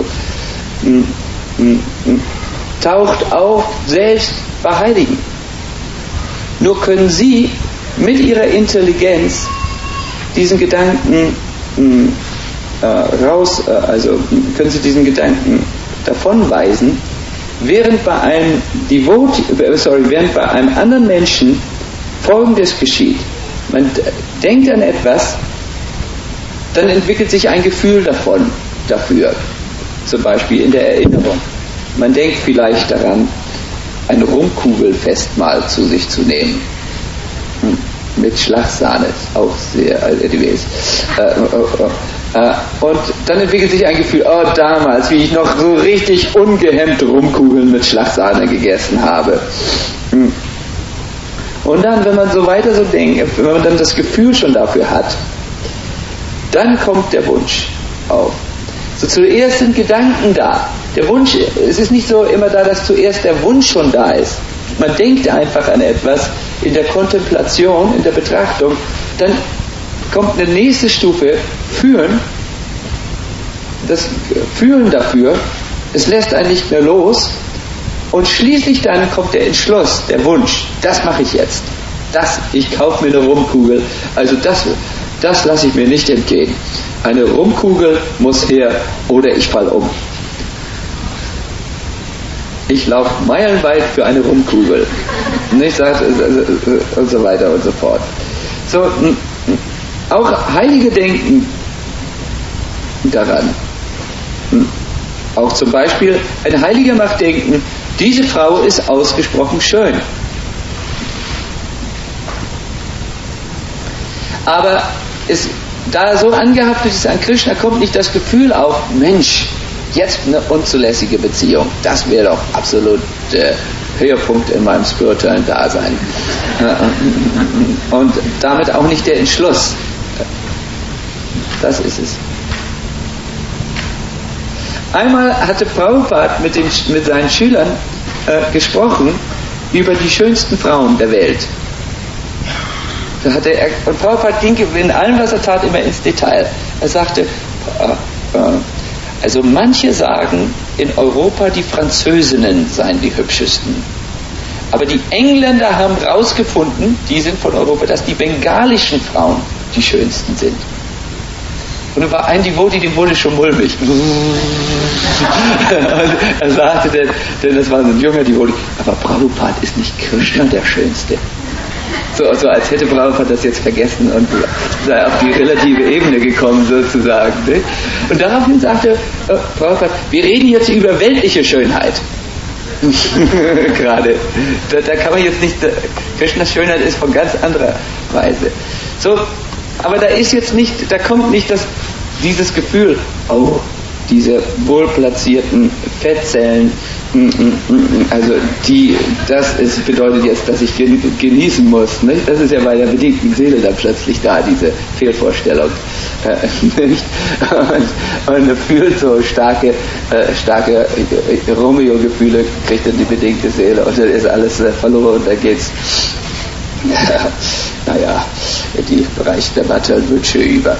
Taucht auf selbst bei Heiligen. Nur können sie mit ihrer Intelligenz diesen Gedanken können sie diesen Gedanken davonweisen, während bei einem anderen Menschen Folgendes geschieht. Man denkt an etwas, dann entwickelt sich ein Gefühl dafür. Zum Beispiel in der Erinnerung. Man denkt vielleicht daran, ein Rumkugelfestmahl zu sich zu nehmen. Mit Schlagsahne, auch sehr adäquat. Und dann entwickelt sich ein Gefühl, damals, wie ich noch so richtig ungehemmt Rumkugeln mit Schlagsahne gegessen habe. Und dann, wenn man so weiter so denkt, wenn man dann das Gefühl schon dafür hat, dann kommt der Wunsch auf. So zuerst sind Gedanken da. Der Wunsch, es ist nicht so immer da, dass zuerst der Wunsch schon da ist. Man denkt einfach an etwas in der Kontemplation, in der Betrachtung, dann kommt eine nächste Stufe, Fühlen, das Fühlen dafür, es lässt einen nicht mehr los und schließlich dann kommt der Entschluss, der Wunsch, das mache ich jetzt, ich kaufe mir eine Rumkugel, also das lasse ich mir nicht entgehen. Eine Rumkugel muss her oder ich falle um. Ich laufe meilenweit für eine Rumkugel. Nicht, und so weiter und so fort. So, auch Heilige denken daran. Auch zum Beispiel, ein Heiliger macht denken, diese Frau ist ausgesprochen schön. Aber da er so angehaftet ist an Krishna, kommt nicht das Gefühl auf, Mensch, jetzt eine unzulässige Beziehung. Das wäre doch absolut der Höhepunkt in meinem spirituellen Dasein. Und damit auch nicht der Entschluss. Das ist es. Einmal hatte Prabhupada mit seinen Schülern gesprochen über die schönsten Frauen der Welt. Und Prabhupada ging in allem, was er tat, immer ins Detail. Er sagte, also manche sagen, in Europa die Französinnen seien die hübschesten. Aber die Engländer haben herausgefunden, die sind von Europa, dass die bengalischen Frauen die schönsten sind. Und da war ein Devotee, dem wurde schon mulmig. Er sagte, denn das war so ein junger Devotee, aber Prabhupada ist nicht Krishna der Schönste. So als hätte Prabhupada das jetzt vergessen und sei auf die relative Ebene gekommen sozusagen. Nicht? Und daraufhin sagte Prabhupada, wir reden jetzt über weltliche Schönheit. Gerade. Da kann man jetzt nicht, Krishnas Schönheit ist von ganz anderer Weise. So, aber da kommt nicht dieses Gefühl, diese wohlplatzierten Fettzellen, also bedeutet jetzt, dass ich genießen muss. Nicht? Das ist ja bei der bedingten Seele dann plötzlich da, diese Fehlvorstellung. Nicht? Und fühlt so starke Romeo-Gefühle, kriegt dann die bedingte Seele und dann ist alles verloren und dann geht's die Bereich der materiellen Wünsche über.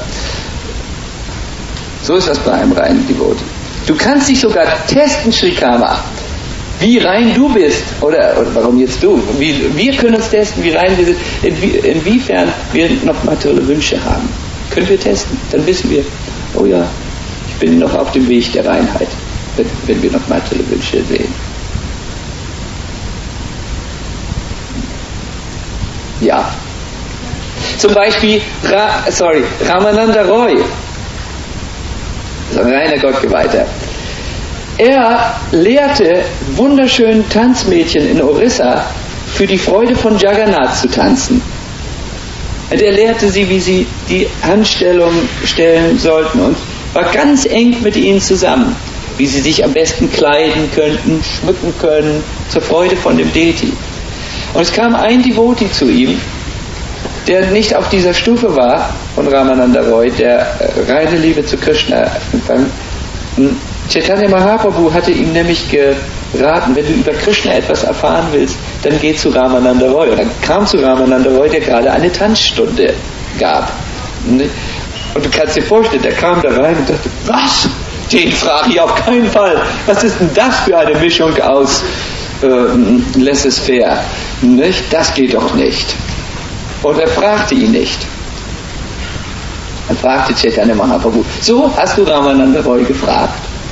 So ist das bei einem reinen Devotee. Du kannst dich sogar testen, Shrikama, wie rein du bist, oder warum jetzt du? Wir können uns testen, wie rein wir sind, inwiefern wir noch materielle Wünsche haben. Können wir testen, dann wissen wir, oh ja, ich bin noch auf dem Weg der Reinheit, wenn wir noch materielle Wünsche sehen. Ja. Zum Beispiel Ramananda Roy, das ist ein reiner Gottgeweihter. Er lehrte wunderschönen Tanzmädchen in Orissa für die Freude von Jagannath zu tanzen. Und er lehrte sie, wie sie die Handstellung stellen sollten und war ganz eng mit ihnen zusammen, wie sie sich am besten kleiden könnten, schmücken können, zur Freude von dem Deity. Und es kam ein Devotee zu ihm, der nicht auf dieser Stufe war von Ramananda Roy, der reine Liebe zu Krishna empfang. Chaitanya Mahaprabhu hatte ihm nämlich raten, wenn du über Krishna etwas erfahren willst, dann geh zu Ramananda Roy. Und dann kam zu Ramananda Roy, der gerade eine Tanzstunde gab. Und du kannst dir vorstellen, der kam da rein und dachte, was? Den frage ich auf keinen Fall. Was ist denn das für eine Mischung aus laissez-faire? Nicht? Das geht doch nicht. Und er fragte ihn nicht. Er fragte Chaitanya Mahaprabhu, so, hast du Ramananda Roy gefragt?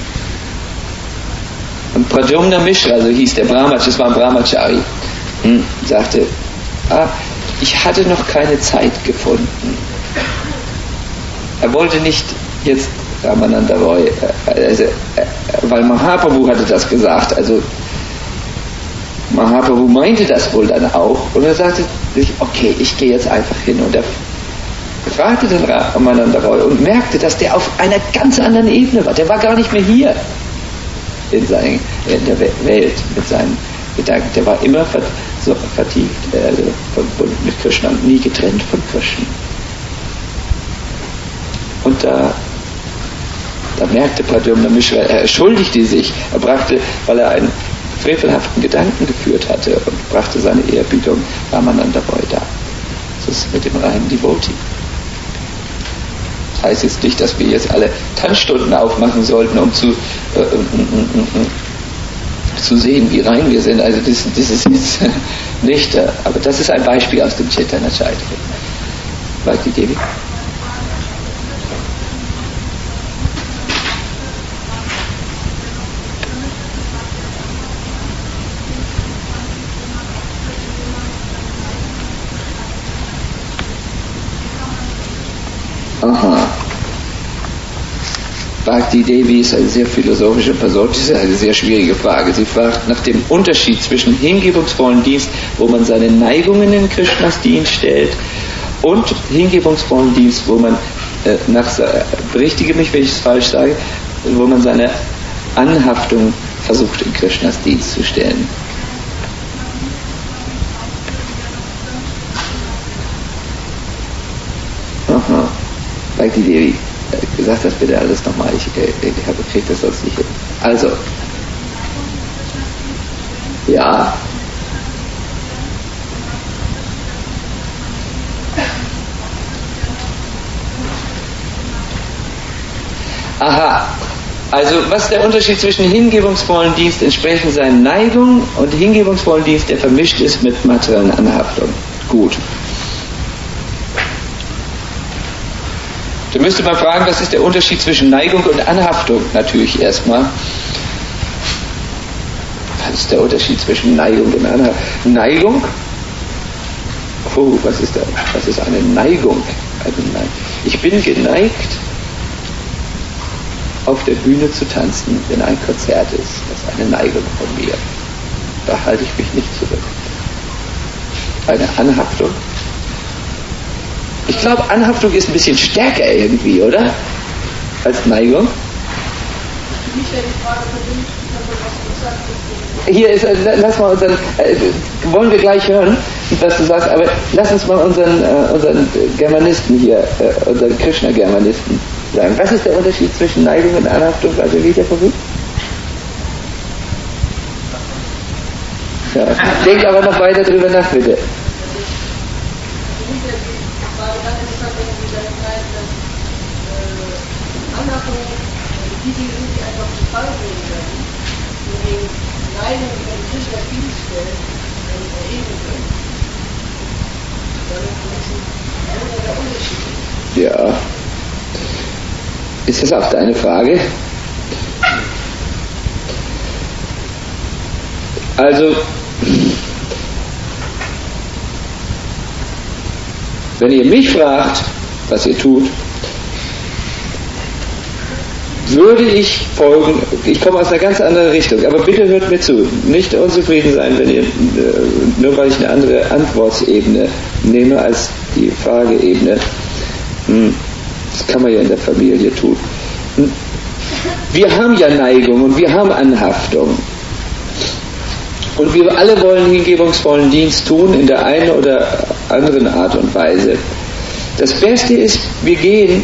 Und Pradyumna Mishra, so hieß der Brahmacharya, das war ein Brahmachari, sagte, ich hatte noch keine Zeit gefunden. Er wollte nicht jetzt Ramananda Roy, weil Mahaprabhu hatte das gesagt, also Mahaprabhu meinte das wohl dann auch, und er sagte sich, okay, ich gehe jetzt einfach hin, und er fragte den Ramananda Roy und merkte, dass der auf einer ganz anderen Ebene war, der war gar nicht mehr hier in der Welt mit seinen Gedanken, der war immer vertieft, verbunden mit Krishna und nie getrennt von Krishna. Und da merkte Pradyumna Mishra, er entschuldigte sich, er brachte, weil er einen frevelhaften Gedanken geführt hatte, und brachte seine Ehrerbietung Ramananda Roy dar. So ist es mit dem reinen Devotee. Das heißt jetzt nicht, dass wir jetzt alle Tanzstunden aufmachen sollten, um zu sehen, wie rein wir sind. Also das ist jetzt nicht, aber das ist ein Beispiel aus dem Chaitanya Charitamrita. Bhakti Devi. Aha. Bhakti Devi ist eine sehr philosophische Person, das ist eine sehr schwierige Frage. Sie fragt nach dem Unterschied zwischen hingebungsvollen Dienst, wo man seine Neigungen in Krishnas Dienst stellt, und hingebungsvollen Dienst, wo man, berichtige mich, wenn ich es falsch sage, wo man seine Anhaftung versucht in Krishnas Dienst zu stellen. Aha. Bhakti Devi, sag das bitte alles nochmal, ich kriege das sonst nicht hin. Also, ja. Aha, also was ist der Unterschied zwischen hingebungsvollen Dienst entsprechend seinen Neigungen und hingebungsvollen Dienst, der vermischt ist mit materiellen Anhaftungen? Gut. Da müsste man fragen, was ist der Unterschied zwischen Neigung und Anhaftung? Natürlich erstmal. Was ist der Unterschied zwischen Neigung und Anhaftung? Neigung? Oh, was ist das? Was ist eine Neigung? Ich bin geneigt, auf der Bühne zu tanzen, wenn ein Konzert ist. Das ist eine Neigung von mir. Da halte ich mich nicht zurück. Eine Anhaftung? Ich glaube, Anhaftung ist ein bisschen stärker irgendwie, oder? Als Neigung. Hier ist, lass mal wollen wir gleich hören, was du sagst, aber lass uns mal unseren Germanisten hier, unseren Krishna-Germanisten sagen. Was ist der Unterschied zwischen Neigung und Anhaftung? Also wie der versucht? Ja. Denk aber noch weiter drüber nach, bitte. Die Dinge sind, die einfach zu Fall bringen können, und den Neigungen, die man Krishna Dienst stellt, erheben können. Damit ist der Unterschied. Ja. Ist das auch deine Frage? Also, wenn ihr mich fragt, was ihr tut, würde ich folgen, ich komme aus einer ganz anderen Richtung, aber bitte hört mir zu, nicht unzufrieden sein, wenn ihr, nur weil ich eine andere Antwortebene nehme als die Frageebene. Das kann man ja in der Familie tun. Wir haben ja Neigung und wir haben Anhaftung. Und wir alle wollen hingebungsvollen Dienst tun in der einen oder anderen Art und Weise. Das Beste ist, wir gehen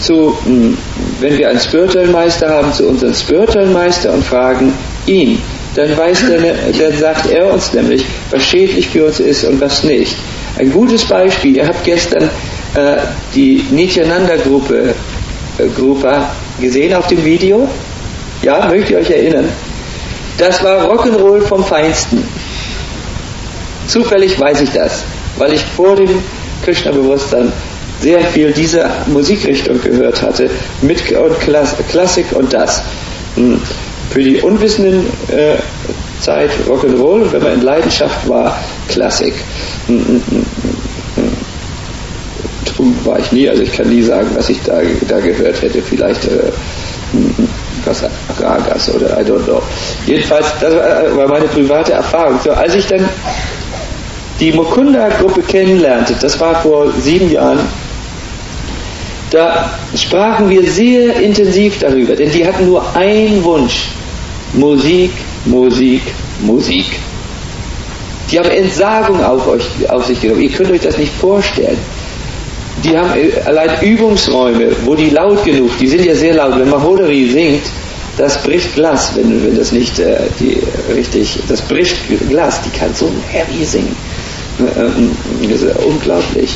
wenn wir einen Spiritual Meister haben, zu unserem Spiritual Meister und fragen ihn, dann dann sagt er uns nämlich, was schädlich für uns ist und was nicht. Ein gutes Beispiel, ihr habt gestern die Nityananda-Gruppe gesehen auf dem Video? Ja, mögt ihr euch erinnern? Das war Rock'n'Roll vom Feinsten. Zufällig weiß ich das, weil ich vor dem Krishna-Bewusstsein sehr viel dieser Musikrichtung gehört hatte, mit und Klassik und das. Für die Unwissenden Zeit Rock'n'Roll, und wenn man in Leidenschaft war, Klassik. Trug war ich nie, also ich kann nie sagen, was ich da gehört hätte, vielleicht was Ragas oder I don't know. Jedenfalls, das war meine private Erfahrung. So, als ich dann die Mukunda-Gruppe kennenlernte, das war vor 7 Jahren, da sprachen wir sehr intensiv darüber, denn die hatten nur einen Wunsch: Musik, Musik, Musik. Die haben Entsagung auf sich genommen. Ihr könnt euch das nicht vorstellen. Die haben allein Übungsräume, wo die laut genug, die sind ja sehr laut, wenn Mahodari singt, das bricht Glas, wenn das nicht das bricht Glas, die kann so heavy singen. Das ist unglaublich.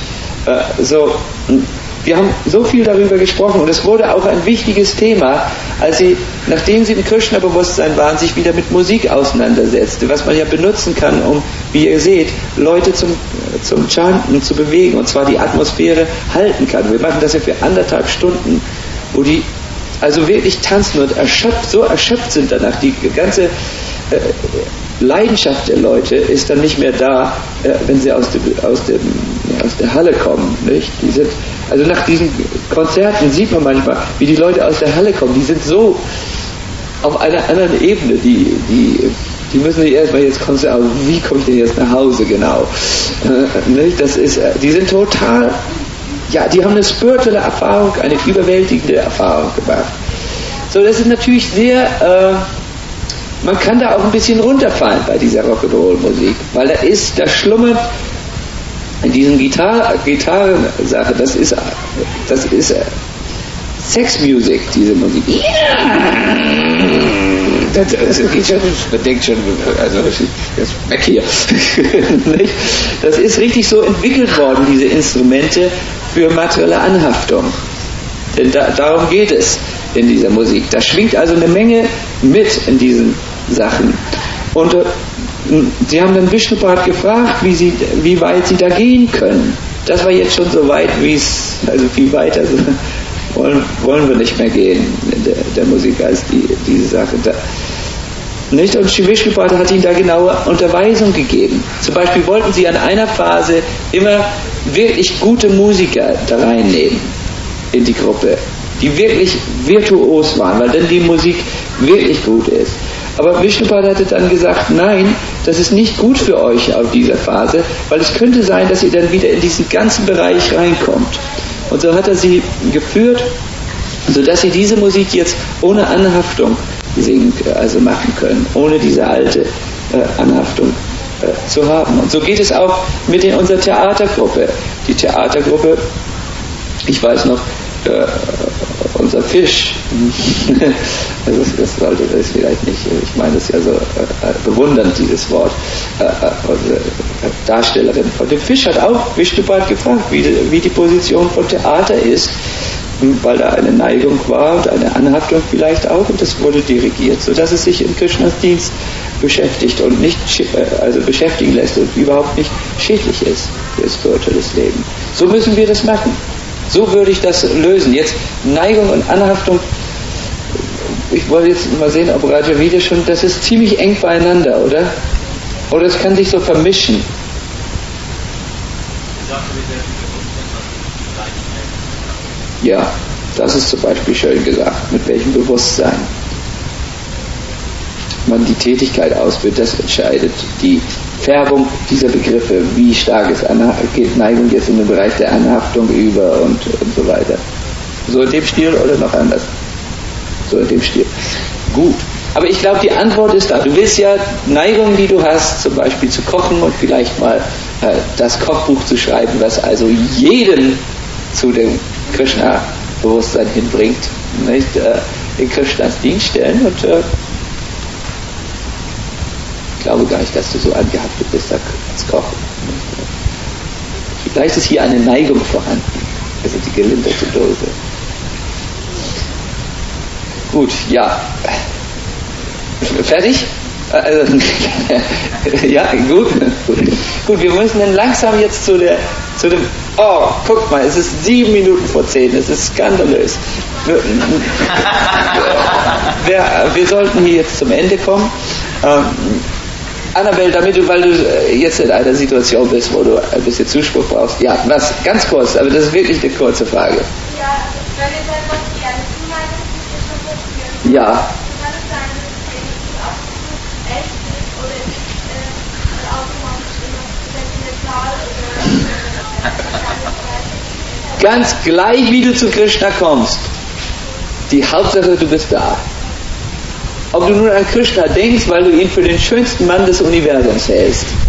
Wir haben so viel darüber gesprochen und es wurde auch ein wichtiges Thema, als sie, nachdem sie im Krishna-Bewusstsein waren, sich wieder mit Musik auseinandersetzte, was man ja benutzen kann, um, wie ihr seht, Leute zum Chanten zu bewegen, und zwar die Atmosphäre halten kann. Wir machen das ja für 1,5 Stunden, wo die also wirklich tanzen und so erschöpft sind danach. Die ganze Leidenschaft der Leute ist dann nicht mehr da, wenn sie aus der Halle kommen. Nicht? Die sind, also nach diesen Konzerten sieht man manchmal, wie die Leute aus der Halle kommen. Die sind so auf einer anderen Ebene. Die müssen sich erstmal jetzt konzentrieren, wie komme ich denn jetzt nach Hause genau? Nicht? Die sind total, ja, die haben eine spirituelle Erfahrung, eine überwältigende Erfahrung gemacht. So, das ist natürlich sehr, man kann da auch ein bisschen runterfallen bei dieser Rock'n'Roll-Musik, weil da schlummert in diesen Gitarrensache, das ist Sexmusik, diese Musik. Das geht schon, man denkt schon, also das ist weg hier. Das ist richtig so entwickelt worden, diese Instrumente, für materielle Anhaftung. Denn darum geht es in dieser Musik. Da schwingt also eine Menge mit in diesen Sachen. Und sie haben dann Vishnupad gefragt, wie weit sie da gehen können. Das war jetzt schon so weit, also viel weiter wollen wir nicht mehr gehen in der Musik als diese Sache. Nicht? Und Shri Vishnupad hat ihnen da genaue Unterweisung gegeben. Zum Beispiel wollten sie an einer Phase immer wirklich gute Musiker da reinnehmen in die Gruppe, die wirklich virtuos waren, weil dann die Musik wirklich gut ist. Aber Vishnupad hatte dann gesagt, nein, das ist nicht gut für euch auf dieser Phase, weil es könnte sein, dass ihr dann wieder in diesen ganzen Bereich reinkommt. Und so hat er sie geführt, sodass sie diese Musik jetzt ohne Anhaftung machen können, ohne diese alte Anhaftung zu haben. Und so geht es auch mit unserer Theatergruppe. Die Theatergruppe, ich weiß noch, unser Fisch, also das sollte das vielleicht nicht, ich meine das ja so bewundernd, dieses Wort, Darstellerin von dem Fisch hat auch Vishnupad gefragt, wie die Position von Theater ist, weil da eine Neigung war und eine Anhaftung vielleicht auch, und das wurde dirigiert, sodass es sich in Krishnas Dienst beschäftigt und nicht beschäftigen lässt und überhaupt nicht schädlich ist für spirituelles Leben. So müssen wir das machen. So würde ich das lösen. Jetzt Neigung und Anhaftung, ich wollte jetzt mal sehen, ob Raja wieder schon, das ist ziemlich eng beieinander, oder? Oder es kann sich so vermischen. Ja, das ist zum Beispiel schön gesagt, mit welchem Bewusstsein man die Tätigkeit ausführt, das entscheidet die Färbung dieser Begriffe, wie stark geht Neigung jetzt in den Bereich der Anhaftung über und so weiter. So in dem Stil oder noch anders? So in dem Stil. Gut. Aber ich glaube, die Antwort ist da. Du willst ja Neigungen, die du hast, zum Beispiel zu kochen und vielleicht mal das Kochbuch zu schreiben, was also jeden zu dem Krishna-Bewusstsein hinbringt, nicht? In Krishnas Dienst stellen und glaube gar nicht, dass du so angehaftet bist als Koch. Vielleicht ist hier eine Neigung vorhanden, also die gelinderte Dose. Gut, ja. Fertig? Also, ja, gut. Gut, wir müssen dann langsam jetzt zu dem, oh, guck mal, es ist 7 Minuten vor 10, es ist skandalös. Wir sollten hier jetzt zum Ende kommen. Annabelle, weil du jetzt in einer Situation bist, wo du ein bisschen Zuspruch brauchst. Ja, was? Ganz kurz, aber das ist wirklich eine kurze Frage. Ja, wenn wir dann noch die eine Zuneigung schon passieren. Ja. Kann es sein, dass es irgendwie absolut echt ist oder ist automatisch immer sentimental oder Ganz gleich, wie du zu Krishna kommst. Die Hauptsache, du bist da. Ob du nun an Krishna denkst, weil du ihn für den schönsten Mann des Universums hältst,